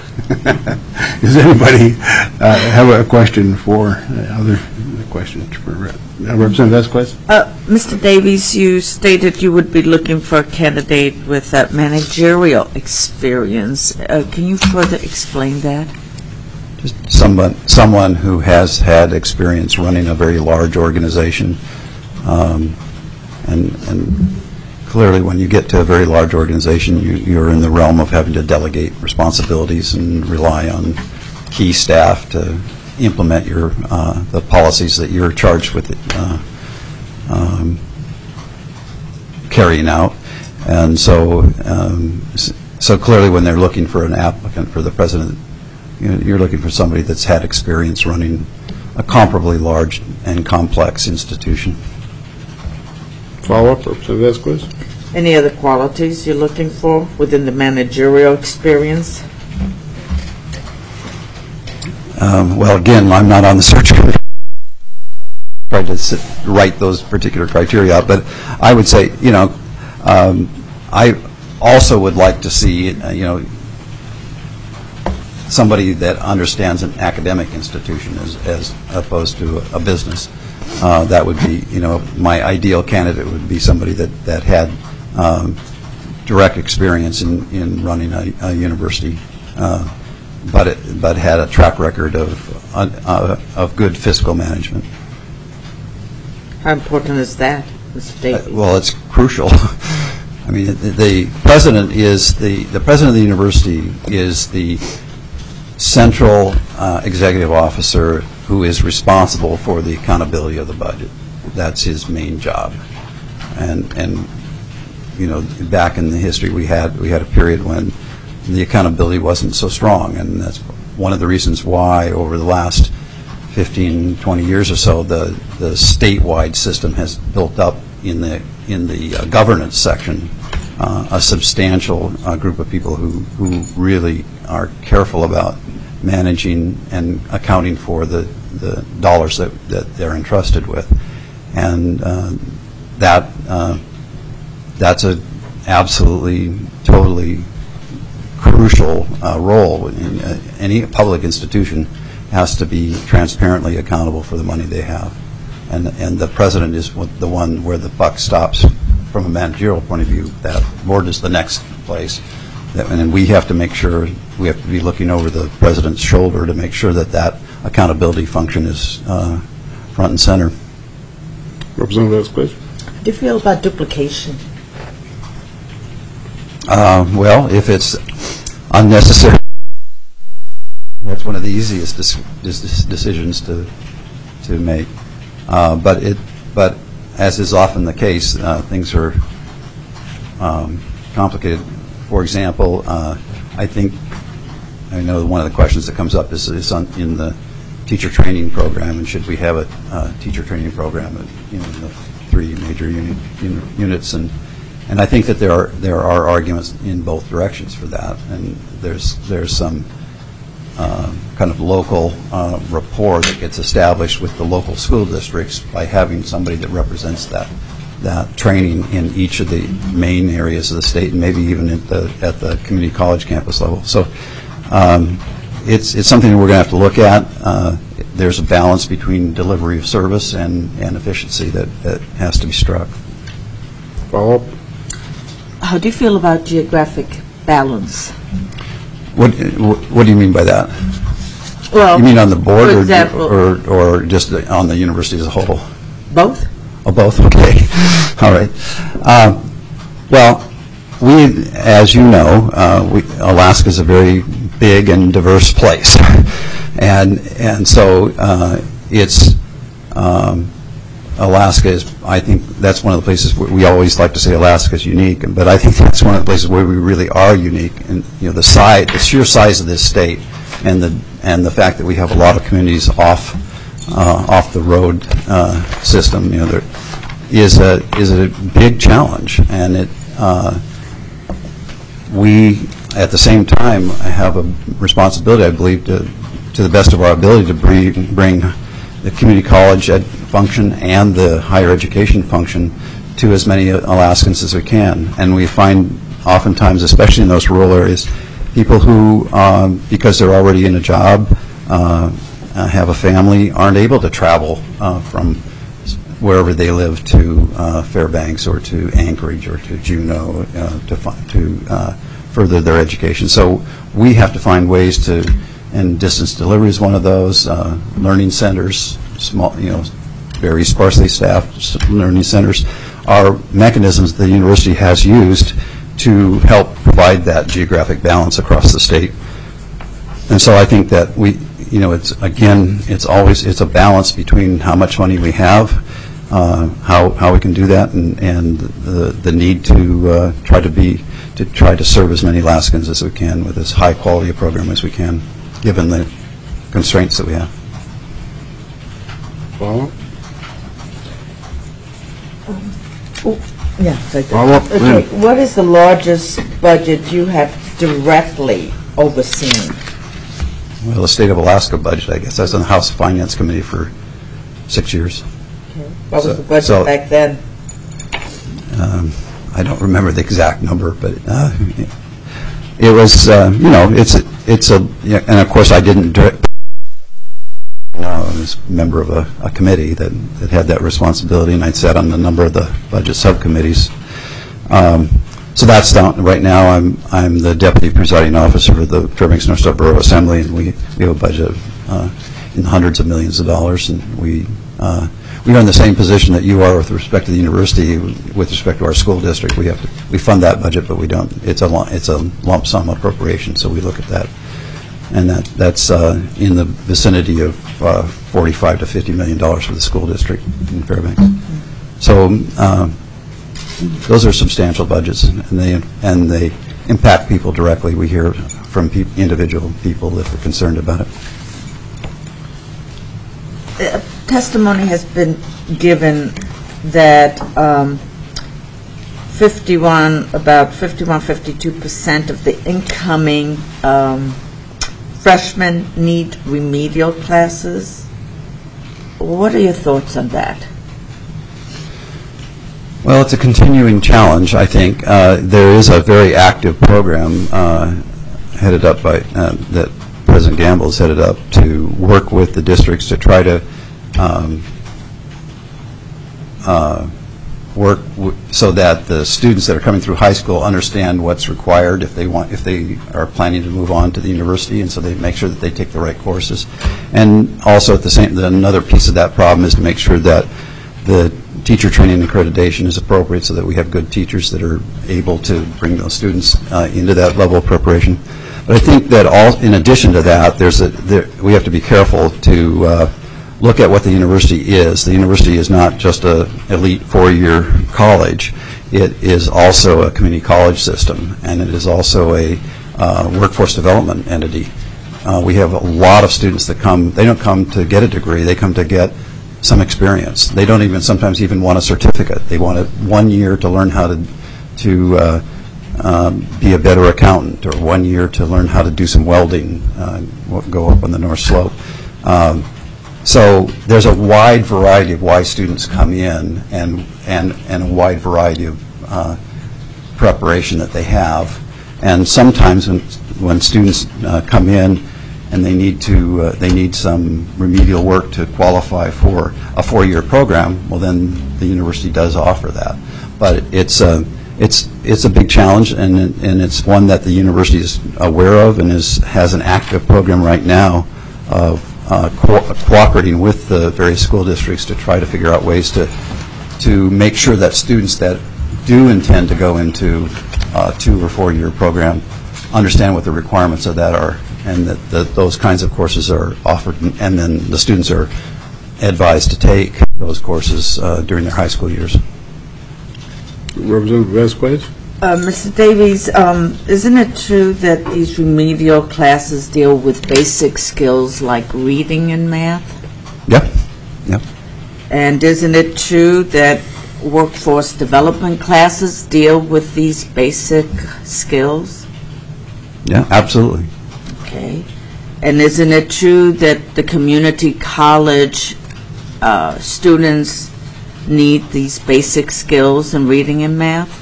Does anybody uh, have a question for uh, other questions for uh, Representative Vasquez?
Uh, Mister Davies, you stated you would be looking for a candidate with uh, managerial experience. Uh, can you further explain that?
Just someone, someone who has had experience running a very large organization. Um, and, and clearly when you get to a very large organization, you, you're in the realm of having to delegate responsibilities and rely on key staff to implement your uh, the policies that you're charged with uh, um, carrying out. And so, um, so clearly when they're looking for an applicant for the president, you're looking for somebody that's had experience running a comparably large and complex institution.
Follow-up, Representative Vasquez?
Any other qualities you're looking for within the managerial experience?
Um, well, again, I'm not on the search committee. Tried to sit, write those particular criteria out, but I would say, you know, um, I also would like to see, uh, you know, somebody that understands an academic institution as, as opposed to a, a business. Uh, that would be, you know, my ideal candidate would be somebody that, that had um, direct experience in, in running a, a university, uh, but it, but had a track record of uh, of good fiscal management.
How important is that, Mister Davies?
Uh, well, it's crucial. I mean, the, the president is the the president of the university is the central uh, executive officer who is responsible for the accountability of the budget. That's his main job. And and you know, back in the history we had we had a period when the accountability wasn't so strong, and that's one of the reasons why over the last fifteen, twenty years or so the the statewide system has built up in the in the uh, governance section uh, a substantial uh, group of people who who really are careful about managing and accounting for the, the dollars that, that they're entrusted with. And uh, that uh, that's a absolutely, totally crucial uh, role. In, uh, any public institution has to be transparently accountable for the money they have. And, and the president is the one where the buck stops from a managerial point of view. That board is the next place. And we have to make sure, we have to be looking over the president's shoulder to make sure that that accountability function is uh, front and center.
Representative Vasquez?
How do you feel about duplication?
Uh, well, if it's unnecessary, that's one of the easiest dis- dis- decisions to to make. Uh, but it, but as is often the case, uh, things are um, complicated. For example, uh, I think, I know one of the questions that comes up is, is on, in the teacher training program, and should we have a uh, teacher training program at, you know, in the three major uni, uni, units, and And I think that there are there are arguments in both directions for that, and there's there's some uh, kind of local uh, rapport that gets established with the local school districts by having somebody that represents that that training in each of the main areas of the state, and maybe even at the at the community college campus level. So um, it's it's something we're going to have to look at. Uh, there's a balance between delivery of service and, and efficiency that, that has to be struck.
Follow up?
How do you feel about geographic balance?
What what do you mean by that?
Well,
You mean on the board
for
or,
example-
or or just the- on the university as a whole?
Both?
Oh, both, okay. All right. Um, Well, we, as you know, uh, we, Alaska is a very big and diverse place. And and so uh, it's, um, Alaska is, I think that's one of the places where we always like to say Alaska is unique, but I think that's one of the places where we really are unique. And, you know, the size, the sheer size of this state and the and the fact that we have a lot of communities off uh, off the road uh, system, you know, there is a is a big challenge, and it uh, we at the same time have a responsibility, I believe, to to the best of our ability to bring bring the community college ed function and the higher education function to as many Alaskans as we can. And we find oftentimes, especially in those rural areas, people who, um, because they're already in a job, uh, uh, have a family, aren't able to travel uh, from wherever they live to uh, Fairbanks or to Anchorage or to Juneau uh, to, fi- to uh, further their education. So we have to find ways to, and distance delivery is one of those, uh, learning centers, small, you know, very sparsely staffed learning centers, are mechanisms the university has used to help provide that geographic balance across the state. And so I think that we, you know, it's, again, it's always, it's a balance between how much money we have, uh, how how we can do that, and, and the the need to uh, try to be, to try to serve as many Alaskans as we can with as high quality a program as we can, given the constraints that we have.
Follow up?
Yes, I do.
Follow up?
Okay, what is the largest budget you have directly overseen?
Well, the State of Alaska budget, I guess. I was on the House Finance Committee for six years.
What
So-
was the budget
so-
back then?
Um, I don't remember the exact number, but uh, it was, uh, you know, it's a, it's a, yeah, and of course I didn't direct, no, I was a member of a, a committee that, that had that responsibility, and I'd sat on a number of the budget subcommittees. Um, so that's down, right now I'm I'm the deputy presiding officer of the Fairbanks North Star Borough Assembly, and we, we have a budget of, uh, in hundreds of millions of dollars, and we uh, we are in the same position that you are with respect to the university. With respect to our school district, we have to we fund that budget, but we don't. It's a lu- it's a lump sum appropriation, so we look at that, and that that's uh, in the vicinity of uh, forty-five to fifty million dollars for the school district in Fairbanks. So uh, those are substantial budgets, and they and they impact people directly. We hear from pe- individual people that are concerned about it.
Uh, Testimony has been given that um, fifty-one, about fifty-one, fifty-two percent of the incoming um, freshmen need remedial classes. What are your thoughts on that?
Well, it's a continuing challenge, I think. Uh, there is a very active program uh, headed up by, uh, that President Gamble has headed up to work with the districts to try to um, uh, work w- so that the students that are coming through high school understand what's required if they want, if they are planning to move on to the university, and so they make sure that they take the right courses. And also at the same, the, another piece of that problem is to make sure that the teacher training and accreditation is appropriate so that we have good teachers that are able to bring those students uh, into that level of preparation. But I think that all, in addition to that, there's a, there, we have to be careful to uh, look at what the university is. The university is not just a elite four-year college. It is also a community college system, and it is also a uh, workforce development entity. Uh, we have a lot of students that come, they don't come to get a degree, they come to get some experience. They don't even sometimes even want a certificate. They want a, one year to learn how to to uh, um, be a better accountant, or one year to learn how to do some welding, uh, go up on the North Slope. Um, so there's a wide variety of why students come in, and and and a wide variety of uh, preparation that they have. And sometimes when when students uh, come in and they need to uh, they need some remedial work to qualify for a four-year program, well, then the university does offer that. But it's a it's it's a big challenge, and and it's one that the university is aware of, and is has an active program right now of uh, co cooperating with the various school districts to try to figure out ways to to make sure that students that do intend to go into a two or four year program understand what the requirements of that are, and that, that those kinds of courses are offered, and then the students are advised to take those courses uh, during their high school years.
Representative Vasquez?
Uh, Mister Davies, um, isn't it true that these remedial classes deal with basic skills like reading and math?
Yep, yep.
And isn't it true that workforce development classes deal with these basic skills?
Yeah, absolutely.
Okay. And isn't it true that the community college uh, students need these basic skills in reading and math?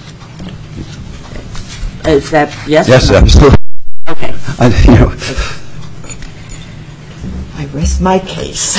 Is that yes?
Yes,
or no?
absolutely.
Okay.
I, you know,
I rest my case.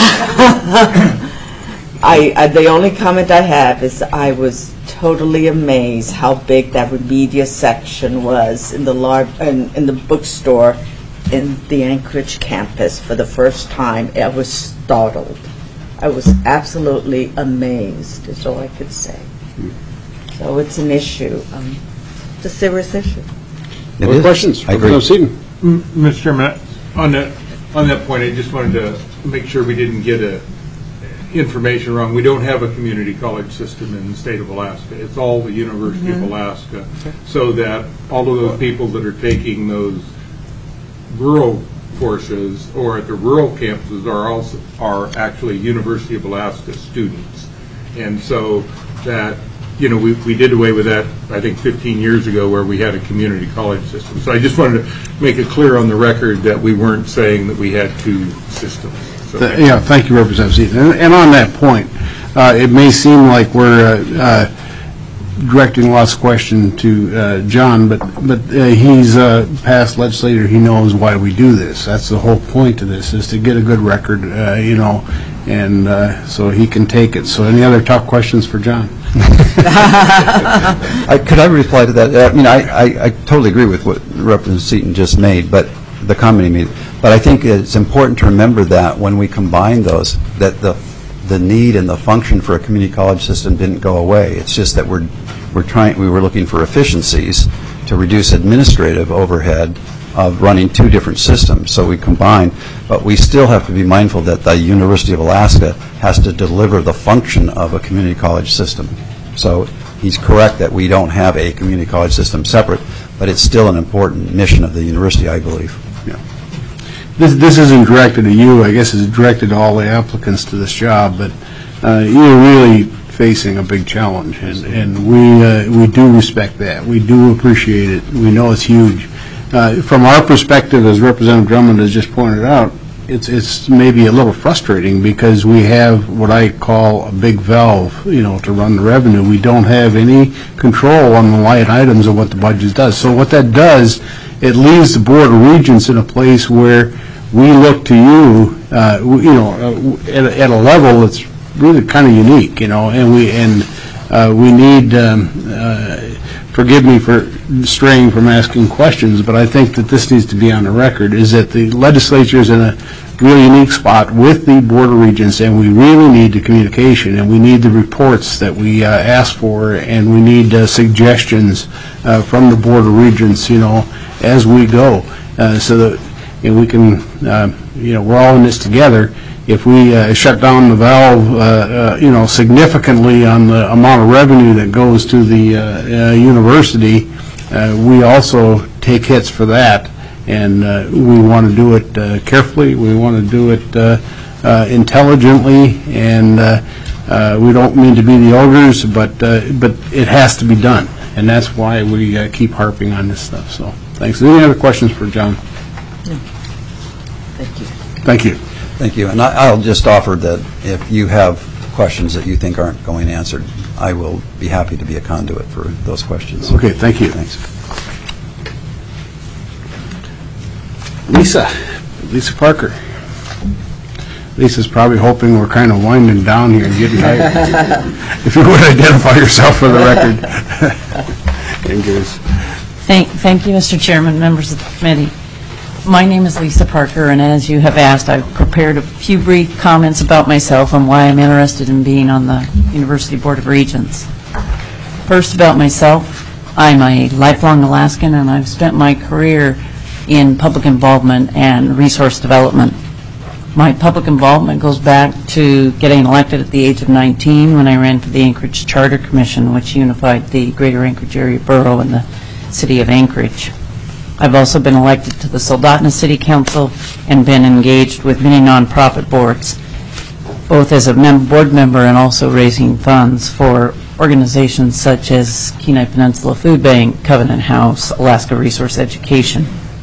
I, I the only comment I have is I was totally amazed how big that Remedia section was in the lar in, in the bookstore in the Anchorage campus for the first time. I was startled. I was absolutely amazed, is all I could say. So it's an issue. Um, it's a serious issue.
it
Other
is.
questions?
I agree.
Representative Seaton?
M- Mister Chairman, on that, on that point, I just wanted to make sure we didn't get a information wrong. We don't have a community college system in the state of Alaska. It's all the University
Mm-hmm.
of Alaska, so that all of those people that are taking those rural courses or at the rural campuses are also are actually University of Alaska students. And so that, you know, we, we did away with that, I think, fifteen years ago, where we had a community college system. So I just wanted to make it clear on the record that we weren't saying that we had two systems. So
Th- Yeah, thank you, Representative Seaton. And, and on that point, uh, it may seem like we're uh, uh, directing lots of questions to uh, John, but but uh, he's a past legislator. He knows why we do this. That's the whole point of this, is to get a good record, uh, you know, and uh, so he can take it. So any other tough questions for John?
I, could I reply to that? I mean, I, I, I totally agree with what Representative Seaton just made, but the comment he made. But I think it's important to remember that when we combine those, that the the need and the function for a community college system didn't go away. It's just that we're we're trying we were looking for efficiencies to reduce administrative overhead of running two different systems. So we combine, but we still have to be mindful that the University of Alaska has to deliver the function of a community college system. So he's correct that we don't have a community college system separate, but it's still an important mission of the university, I believe.
Yeah. This, this isn't directed to you. I guess it's directed to all the applicants to this job, but uh, you're really facing a big challenge, and, and we, uh, we do respect that. We do appreciate it. We know it's huge. Uh, from our perspective, as Representative Drummond has just pointed out, it's it's maybe a little frustrating because we have what I call a big valve, you know, to run the revenue. We don't have any control on the line items of what the budget does. So what that does, it leaves the Board of Regents in a place where we look to you, uh, you know, uh, at, a, at a level that's really kind of unique, you know, and we and uh, we need. Um, uh, Forgive me for straying from asking questions, but I think that this needs to be on the record, is that the legislature is in a really unique spot with the Board of Regents, and we really need the communication, and we need the reports that we uh, ask for, and we need uh, suggestions uh, from the Board of Regents, you know, as we go, uh, so that and we can, uh, you know, we're all in this together. If we uh, shut down the valve, uh, uh, you know, significantly on the amount of revenue that goes to the uh, uh, university, uh, we also take hits for that, and uh, we want to do it uh, carefully. We want to do it uh, uh, intelligently, and uh, uh, we don't mean to be the ogres, but uh, but it has to be done. and that's why we uh, keep harping on this stuff. So, thanks. Any other questions for John?
Thank you.
Thank you.
Thank you. And I- I'll just offer that if you have questions that you think aren't going answered, I will be happy to be a conduit for those questions.
Okay, thank you.
Thanks.
Lisa, Lisa Parker. Lisa's probably hoping we're kind of winding down here and getting tired. If you would identify yourself for the record. And give us-
Thank, thank you, Mister Chairman, members of the committee. My name is Lisa Parker, and as you have asked, I've prepared a few brief comments about myself and why I'm interested in being on the University Board of Regents. First, about myself, I'm a lifelong Alaskan, and I've spent my career in public involvement and resource development. My public involvement goes back to getting elected at the age of nineteen when I ran for the Anchorage Charter Commission, which unified the Greater Anchorage Area Borough and the City of Anchorage. I've also been elected to the Soldotna City Council and been engaged with many nonprofit boards, both as a mem- board member and also raising funds for organizations such as Kenai Peninsula Food Bank, Covenant House, Alaska Resource Education.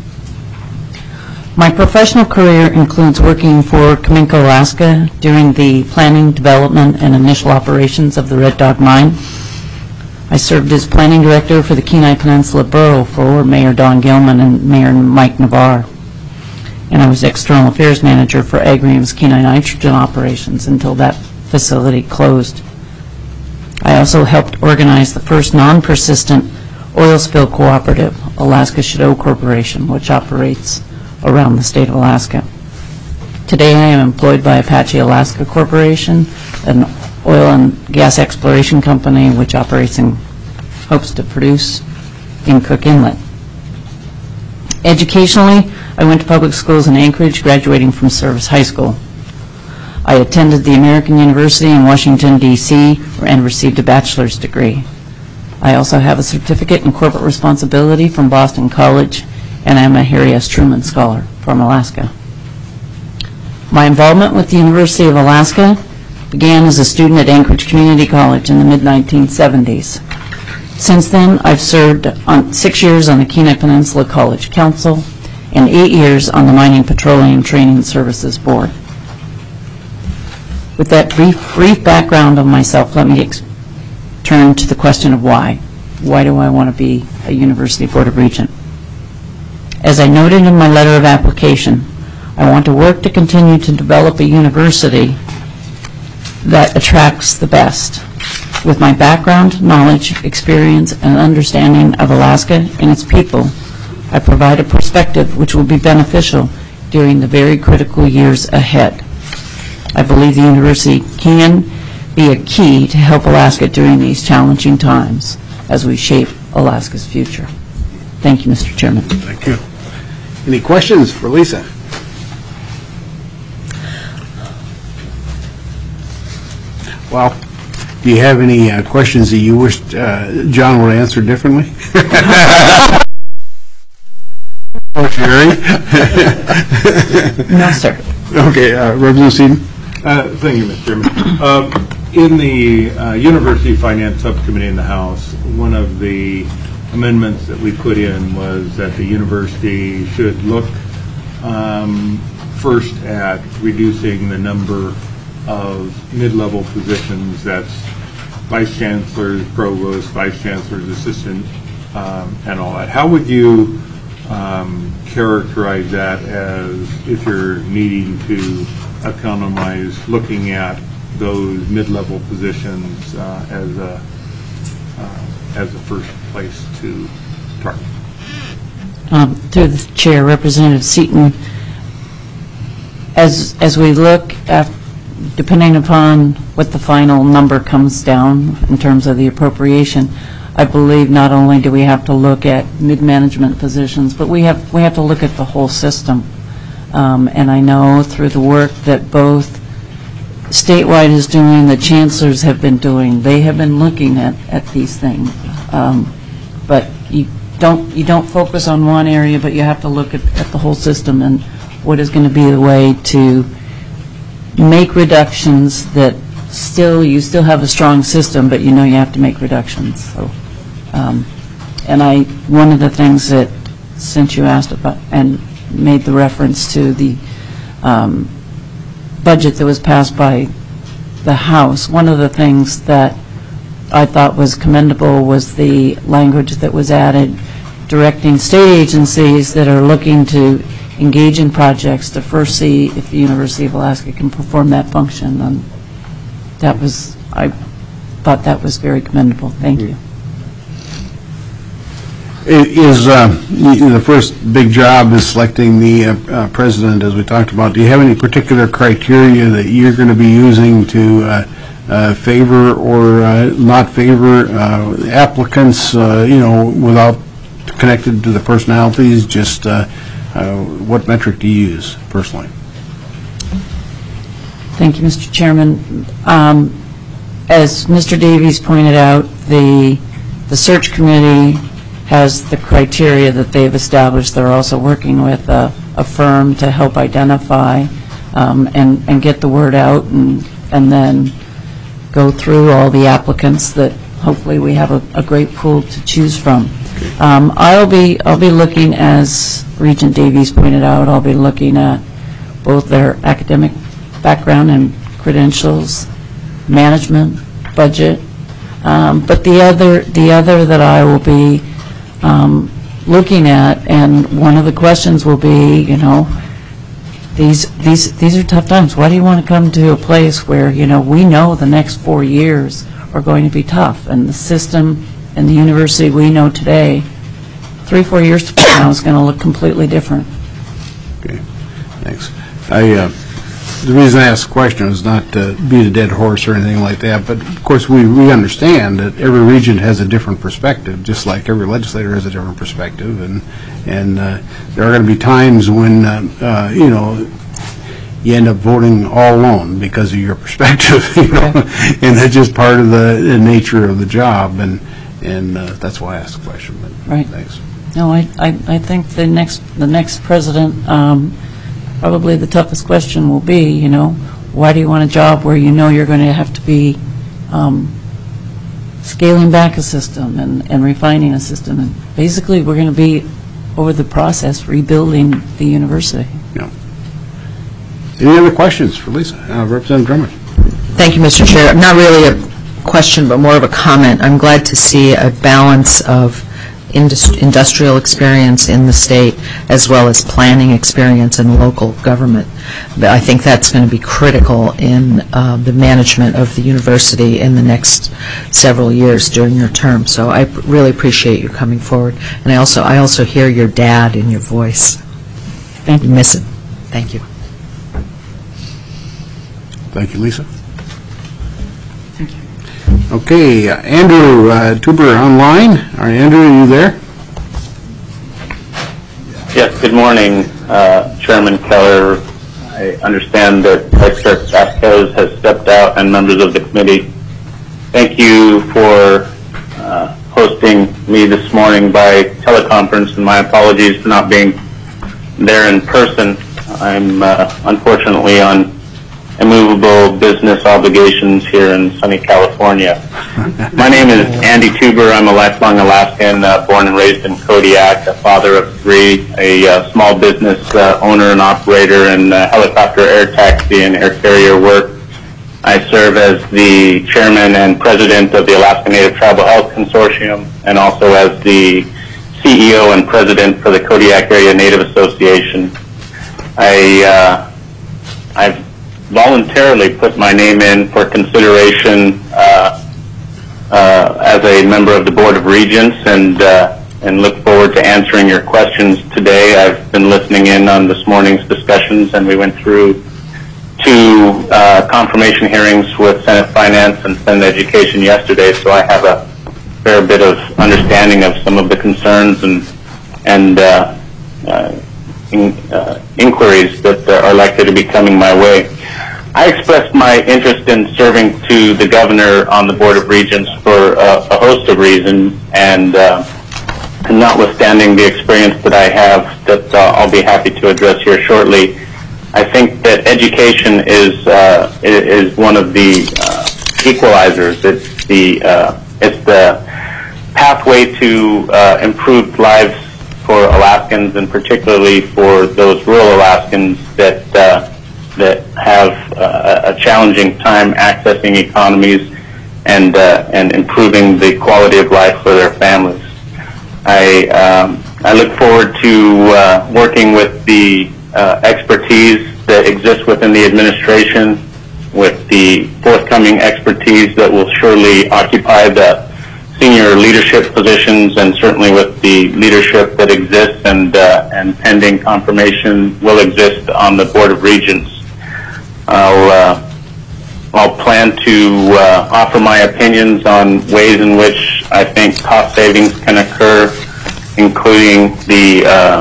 My professional career includes working for Kaminko, Alaska during the planning, development, and initial operations of the Red Dog Mine. I served as planning director for the Kenai Peninsula Borough for Mayor Don Gilman and Mayor Mike Navarre. And I was external affairs manager for Agrium's Kenai nitrogen operations until that facility closed. I also helped organize the first non-persistent oil spill cooperative, Alaska Shadow Corporation, which operates around the state of Alaska. Today I am employed by Apache Alaska Corporation, an oil and gas exploration company which operates and hopes to produce in Cook Inlet. Educationally, I went to public schools in Anchorage, graduating from Service High School. I attended the American University in Washington, D C, and received a bachelor's degree. I also have a certificate in corporate responsibility from Boston College, and I'm a Harry S. Truman Scholar from Alaska. My involvement with the University of Alaska began as a student at Anchorage Community College in the mid nineteen seventies. Since then, I've served on six years on the Kenai Peninsula College Council and eight years on the Mining Petroleum Training Services Board. With that brief, brief background of myself, let me ex- turn to the question of why. Why do I want to be a University Board of Regents? As I noted in my letter of application, I want to work to continue to develop a university that attracts the best. With my background, knowledge, experience, and understanding of Alaska and its people, I provide a perspective which will be beneficial during the very critical years ahead. I believe the university can be a key to help Alaska during these challenging times as we shape Alaska's future. Thank you, Mister Chairman.
Thank you. Any questions for Lisa? Well, do you have any uh, questions that you wish uh, John would answer differently? Or Sherry?
No, sir.
Okay, uh, Representative Seaton?
Uh, Thank you, Mister Chairman. Um, In the uh, University Finance Subcommittee in the House, one of the amendments that we put in was that the university should look um, first at reducing the number of mid-level positions, that's vice chancellors, provost, vice chancellors, assistant, um, and all that. How would you um, characterize that as if you're needing to economize, looking at those mid-level positions uh, as a uh, as a first place to target?
Um, through the chair, Representative Seaton, as as we look at, depending upon what the final number comes down in terms of the appropriation, I believe not only do we have to look at mid-management positions, but we have we have to look at the whole system. Um, and I know through the work that both statewide is doing, the chancellors have been doing, they have been looking at, at these things. Um, but you don't you don't focus on one area, but you have to look at, at the whole system and what is going to be the way to make reductions that still, you still have a strong system, but you know you have to make reductions. So Um, And I, one of the things that, since you asked about, and made the reference to the um, budget that was passed by the House, one of the things that I thought was commendable was the language that was added directing state agencies that are looking to engage in projects to first see if the University of Alaska can perform that function. And that was, I thought that was very commendable. Thank you.
Is uh, the first big job is selecting the uh, uh, president, as we talked about. Do you have any particular criteria that you're going to be using to uh, uh, favor or uh, not favor uh, applicants, uh, you know, without connected to the personalities? Just uh, uh, what metric do you use personally?
Thank you, Mister Chairman. Um, as Mister Davies pointed out, the the search committee has the criteria that they've established. They're also working with a, a firm to help identify um, and, and get the word out, and, and then go through all the applicants that hopefully we have a, a great pool to choose from. Um, I'll be I'll be looking, as Regent Davies pointed out, I'll be looking at both their academic background and credentials, management, budget, um, but the other the other that I will be Um, looking at, and one of the questions will be, you know, these these these are tough times. Why do you want to come to a place where, you know, we know the next four years are going to be tough, and the system and the university we know today, three, four years from now, is going to look completely different.
Okay, thanks. I, uh, the reason I asked the question is not to beat a dead horse or anything like that, but of course we, we understand that every region has a different perspective, just like every legislator has a different perspective, and and uh, there are going to be times when, uh, uh, you know, you end up voting all alone because of your perspective, you know, and that's just part of the, the nature of the job, and and uh, that's why I asked the question. But
right.
Thanks.
No, I, I I think the next the next president. Um, Probably the toughest question will be, you know, why do you want a job where you know you're going to have to be um, scaling back a system and, and refining a system? And basically, we're going to be, over the process, rebuilding the university.
Yeah. Any other questions for Lisa? Uh, Representative Drummond.
Thank you, Mister Chair. Not really a question, but more of a comment. I'm glad to see a balance of indus- industrial experience in the state as well as planning experience in local government. But I think that's going to be critical in uh, the management of the university in the next several years during your term. So I p- really appreciate you coming forward. And I also I also hear your dad in your voice.
Thank you.
Miss him. Thank you.
Thank you, Lisa. Okay, uh, Andrew uh, Tuber online. All right, Andrew, are you there?
Yes, good morning, uh, Chairman Keller. I understand that Vice Chair Vasquez has stepped out and members of the committee. Thank you for uh, hosting me this morning by teleconference, and my apologies for not being there in person. I'm uh, unfortunately on immovable business obligations here in sunny California. My name is Andy Tuber. I'm a lifelong Alaskan, uh, born and raised in Kodiak, a father of three, a uh, small business uh, owner and operator in uh, helicopter air taxi and air carrier work. I serve as the chairman and president of the Alaska Native Tribal Health Consortium, and also as the C E O and president for the Kodiak Area Native Association. I, uh, I've voluntarily put my name in for consideration uh, uh, as a member of the Board of Regents, and uh, and look forward to answering your questions today. I've been listening in on this morning's discussions, and we went through two uh, confirmation hearings with Senate Finance and Senate Education yesterday, so I have a fair bit of understanding of some of the concerns and and uh, uh, in, uh, inquiries that uh, are likely to be coming my way. I expressed my interest in serving to the governor on the Board of Regents for uh, a host of reasons, and uh, notwithstanding the experience that I have that uh, I'll be happy to address here shortly, I think that education is uh, is one of the uh, equalizers. It's the uh, it's the pathway to uh, improved lives for Alaskans, and particularly for those rural Alaskans that uh, that have uh, a challenging time accessing economies and uh, and improving the quality of life for their families. I um, I look forward to uh, working with the uh, expertise that exists within the administration, with the forthcoming expertise that will surely occupy the senior leadership positions, and certainly with the leadership that exists and uh, and pending confirmation will exist on the Board of Regents. I'll uh, I'll plan to uh, offer my opinions on ways in which I think cost savings can occur, including the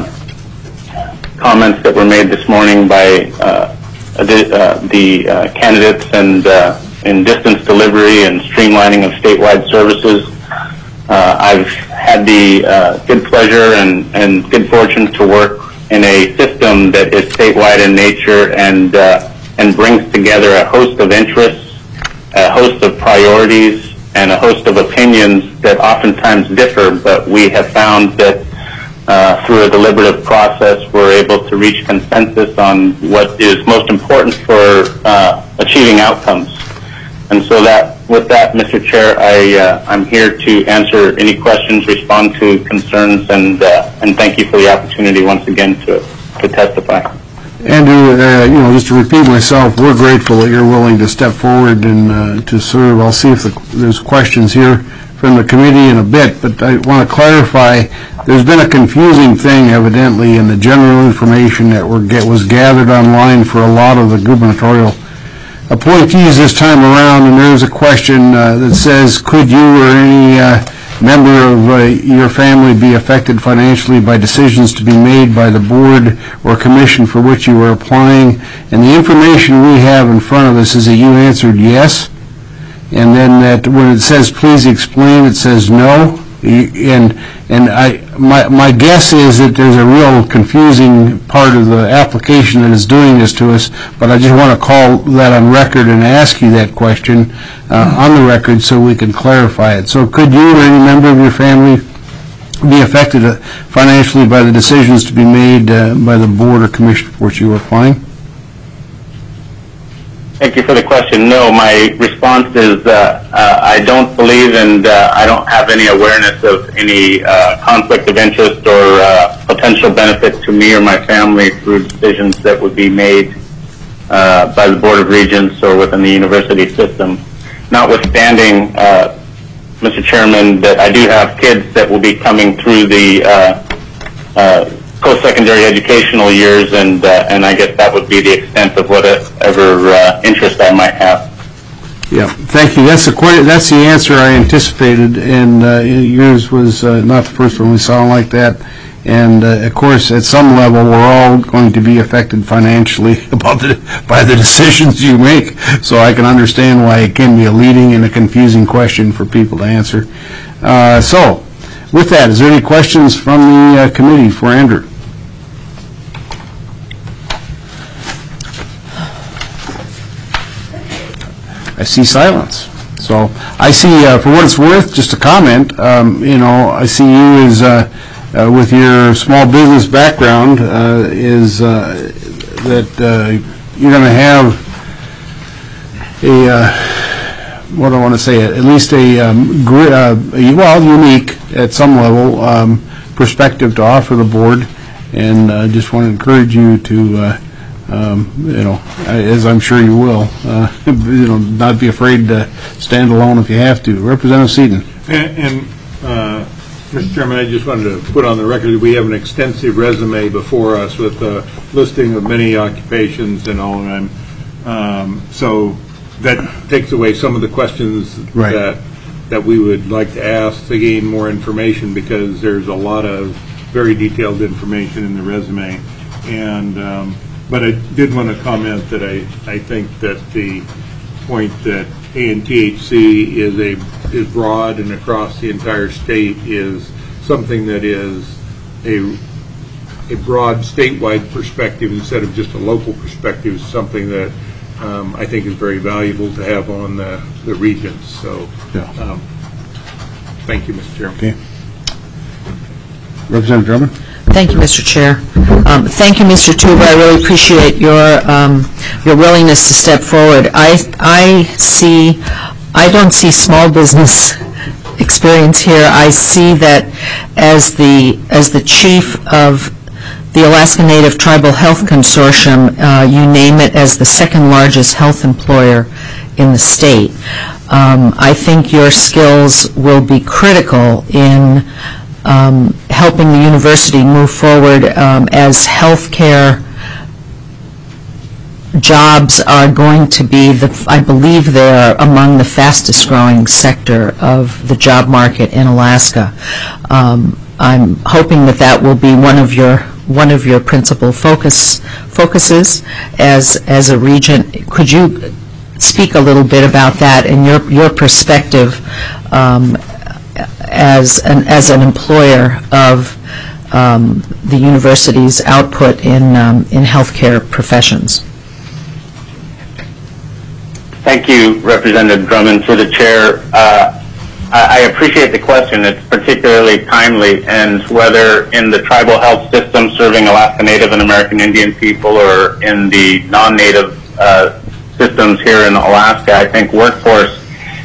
uh, comments that were made this morning by uh, the, uh, the uh, candidates and uh, in distance delivery and streamlining of statewide services. Uh, I've had the uh, good pleasure and, and good fortune to work in a system that is statewide in nature and uh, and brings together a host of interests, a host of priorities, and a host of opinions that oftentimes differ, but we have found that uh, through a deliberative process we're able to reach consensus on what is most important for uh, achieving outcomes. And so that, with that, Mister Chair, I, uh, I'm here to answer any questions, respond to concerns, and uh, and thank you for the opportunity once again to to testify.
Andrew, uh, you know, just to repeat myself, we're grateful that you're willing to step forward and uh, to serve. I'll see if the, there's questions here from the committee in a bit, but I want to clarify, there's been a confusing thing evidently in the general information that were get, was gathered online for a lot of the gubernatorial appointees this time around, and there's a question uh, that says, could you or any uh, member of uh, your family be affected financially by decisions to be made by the board or commission for which you are applying? And the information we have in front of us is that you answered yes, and then that when it says please explain, it says no. And and I my my guess is that there's a real confusing part of the application that is doing this to us, but I just want to call that on record and ask you that question uh, on the record so we can clarify it. So could you or any member of your family be affected uh, financially by the decisions to be made uh, by the board or commission for which you are applying?
Thank you for the question. No, my response is uh, uh, I don't believe and uh, I don't have any awareness of any uh, conflict of interest or uh, potential benefit to me or my family through decisions that would be made uh, by the Board of Regents or within the university system. Notwithstanding, uh, Mister Chairman, that I do have kids that will be coming through the uh, uh, post-secondary educational years, and uh, and I guess that would be the extent of whatever uh, interest I might have.
Yeah, thank you. That's the que- that's the answer I anticipated, and uh, yours was uh, not the first one we saw like that. And uh, of course, at some level, we're all going to be affected financially about the, by the decisions you make. So I can understand why it can be a leading and a confusing question for people to answer. Uh, so, with that, is there any questions from the uh, committee for Andrew? I see silence. So I see, uh, for what it's worth, just a comment, um, you know, I see you as, uh, uh, with your small business background, uh, is uh, that uh, you're going to have a, uh, what do I want to say, at least a, um, gr- uh, a, well, unique, at some level, um, perspective to offer the board, and I uh, just want to encourage you to uh, Um, you know, as I'm sure you will, uh, you know, not be afraid to stand alone if you have to. Representative Seaton.
And, and uh, Mister Chairman, I just wanted to put on the record that we have an extensive resume before us with a listing of many occupations and all, and um, so that takes away some of the questions
right.
that that we would like to ask to gain more information, because there's a lot of very detailed information in the resume. And um, But I did want to comment that I, I think that the point that A N T H C is a is broad and across the entire state is something that is a a broad statewide perspective instead of just a local perspective is something that um, I think is very valuable to have on the, the regions. So
yeah.
um, Thank you, Mister Chairman.
Okay. Representative Drummond?
Thank you, Mister Chair. Um, Thank you, Mister Tuber. I really appreciate your um, your willingness to step forward. I I see, I don't see small business experience here. I see that as the as the chief of the Alaska Native Tribal Health Consortium, uh, you name it as the second largest health employer in the state. Um, I think your skills will be critical in Um, helping the university move forward um, as healthcare jobs are going to be, the, I believe they're among the fastest growing sector of the job market in Alaska. Um, I'm hoping that that will be one of your one of your principal focus focuses as as a regent. Could you speak a little bit about that and your your perspective um, as an as an employer of um, the university's output in um, in healthcare professions?
Thank you, Representative Drummond. For the chair, uh, I, I appreciate the question. It's particularly timely, and whether in the tribal health system serving Alaska Native and American Indian people or in the non-Native uh, systems here in Alaska, I think workforce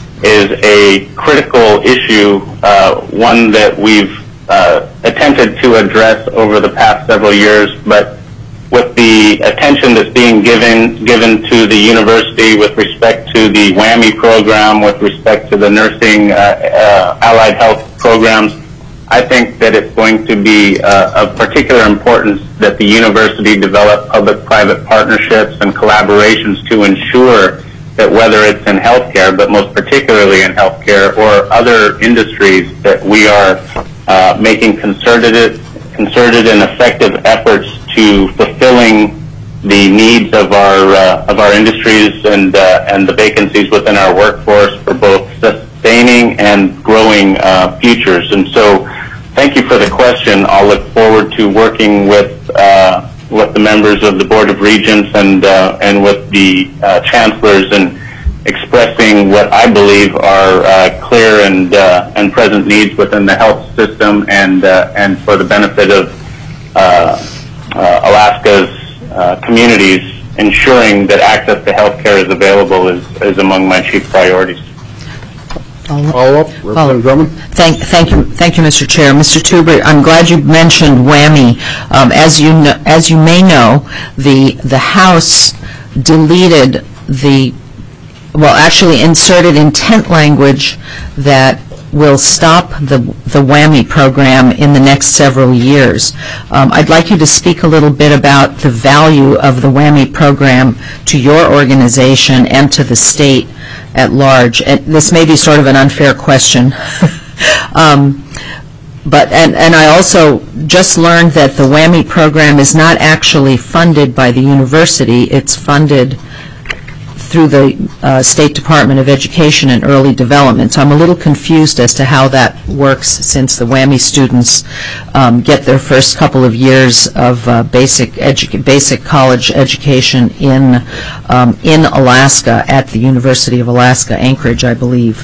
is a critical issue, uh, one that we've uh, attempted to address over the past several years, but with the attention that's being given given to the university with respect to the WWAMI program, with respect to the nursing uh, uh, allied health programs, I think that it's going to be uh, of particular importance that the university develop public-private partnerships and collaborations to ensure that whether it's in healthcare, but most particularly in healthcare or other industries, that we are uh, making concerted, concerted and effective efforts to fulfilling the needs of our uh, of our industries and uh, and the vacancies within our workforce for both sustaining and growing uh, futures. And so, thank you for the question. I'll look forward to working with uh, with the members of the Board of Regents and uh, and with the uh, chancellors and expressing what I believe are uh, clear and uh, and present needs within the health system and uh, and for the benefit of uh, uh, Alaska's uh, communities, ensuring that access to health care is available is, is among my chief priorities.
Follow up, Representative Drummond.
Thank, thank you, thank you, Mister Chair. Mister Tuber, I'm glad you mentioned WWAMI. Um, as you know, as you may know, the the House deleted the, well, actually inserted intent language that will stop the the WWAMI program in the next several years. Um, I'd like you to speak a little bit about the value of the WWAMI program to your organization and to the state at large. And this may be sort of an unfair question. um, but and, and I also just learned that the WWAMI program is not actually funded by the university. It's funded through the uh, State Department of Education and Early Development. So I'm a little confused as to how that works, since the WWAMI students um, get their first couple of years of uh, basic edu- basic college education in um, in Alaska at the University of Alaska, Anchorage, I believe.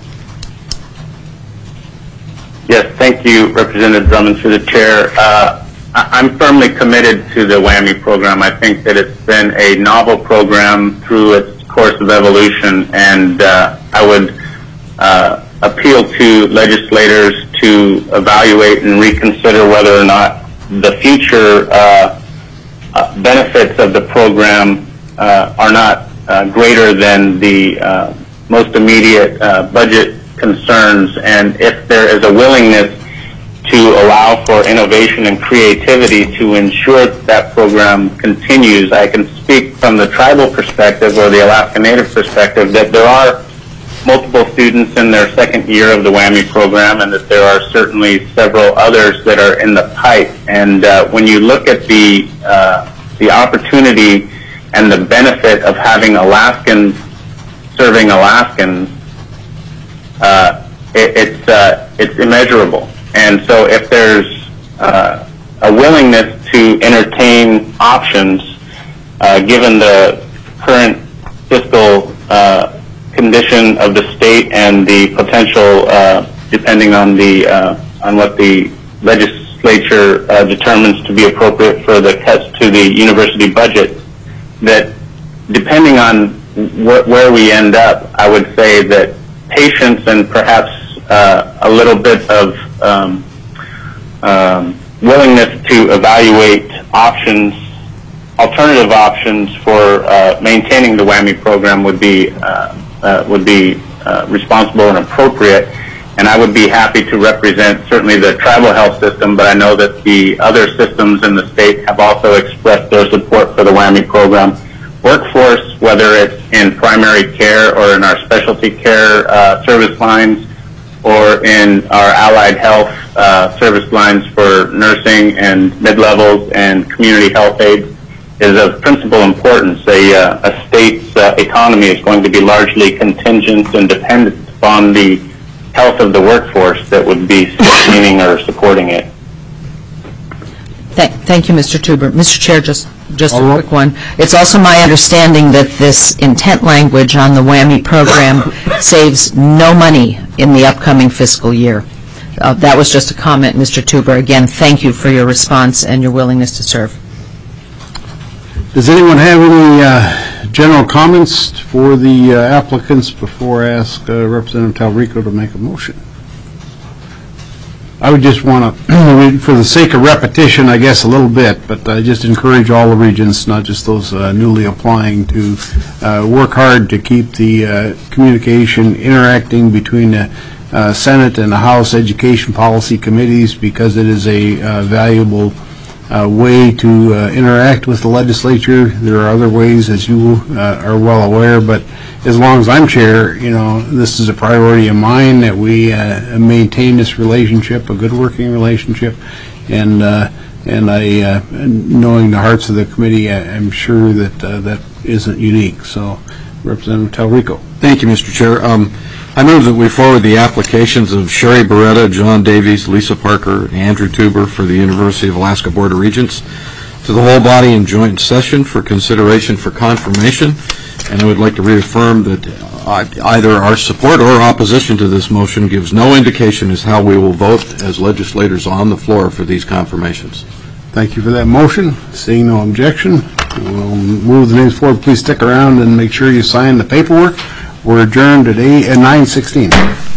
Yes, thank you, Representative Drummond, through the chair. Uh, I'm firmly committed to the WWAMI program. I think that it's been a novel program through its course of evolution, and uh, I would uh, appeal to legislators to evaluate and reconsider whether or not the future uh, uh, benefits of the program uh, are not uh, greater than the uh, most immediate uh, budget concerns, and if there is a willingness to allow for innovation and creativity to ensure that that program continues. I can speak from the tribal perspective or the Alaska Native perspective that there are multiple students in their second year of the WWAMI program, and that there are certainly several others that are in the pipe. And uh, when you look at the uh, the opportunity and the benefit of having Alaskans serving Alaskans, uh, it, it's uh, it's immeasurable. And so if there's uh, a willingness to entertain options, uh, given the current fiscal uh, condition of the state and the potential uh, depending on the uh, on what the legislature uh, determines to be appropriate for the cuts to the university budget, that depending on wh- where we end up, I would say that patience and perhaps uh, a little bit of um, um, willingness to evaluate options, alternative options for uh, maintaining the WWAMI program would be uh, uh, would be uh, responsible and appropriate. And I would be happy to represent certainly the tribal health system, but I know that the other systems in the state have also expressed their support for the WWAMI program. Workforce, whether it's in primary care or in our specialty care uh, service lines, or in our allied health uh, service lines for nursing and mid-levels and community health aides, is of principal importance. A, uh, a state's uh, economy is going to be largely contingent and dependent upon the health of the workforce that would be sustaining or supporting it.
Thank, thank you, Mister Tuber. Mister Chair, just just a quick one. It's also my understanding that this intent language on the WWAMI program saves no money in the upcoming fiscal year. Uh, that was just a comment, Mister Tuber. Again, thank you for your response and your willingness to serve.
Does anyone have any uh, general comments for the uh, applicants before I ask uh, Representative Talrico to make a motion? I would just want to, for the sake of repetition, I guess a little bit, but I just encourage all the regions, not just those uh, newly applying, to uh, work hard to keep the uh, communication interacting between the uh, Senate and the House Education Policy Committees, because it is a uh, valuable uh, way to uh, interact with the legislature. There are other ways, as you uh, are well aware, but as long as I'm chair, you know, this is a priority of mine, that we uh, maintain this relationship, a good working relationship, and uh, and I, uh, knowing the hearts of the committee, I, I'm sure that uh, that isn't unique. So, Representative Talrico.
Thank you, Mister Chair. Um, I move that we forward the applications of Sherry Beretta, John Davies, Lisa Parker, and Andrew Tuber for the University of Alaska Board of Regents to the whole body in joint session for consideration for confirmation. And I would like to reaffirm that either our support or opposition to this motion gives no indication as how we will vote as legislators on the floor for these confirmations.
Thank you for that motion. Seeing no objection, we'll move the names forward. Please stick around and make sure you sign the paperwork. We're adjourned at nine sixteen.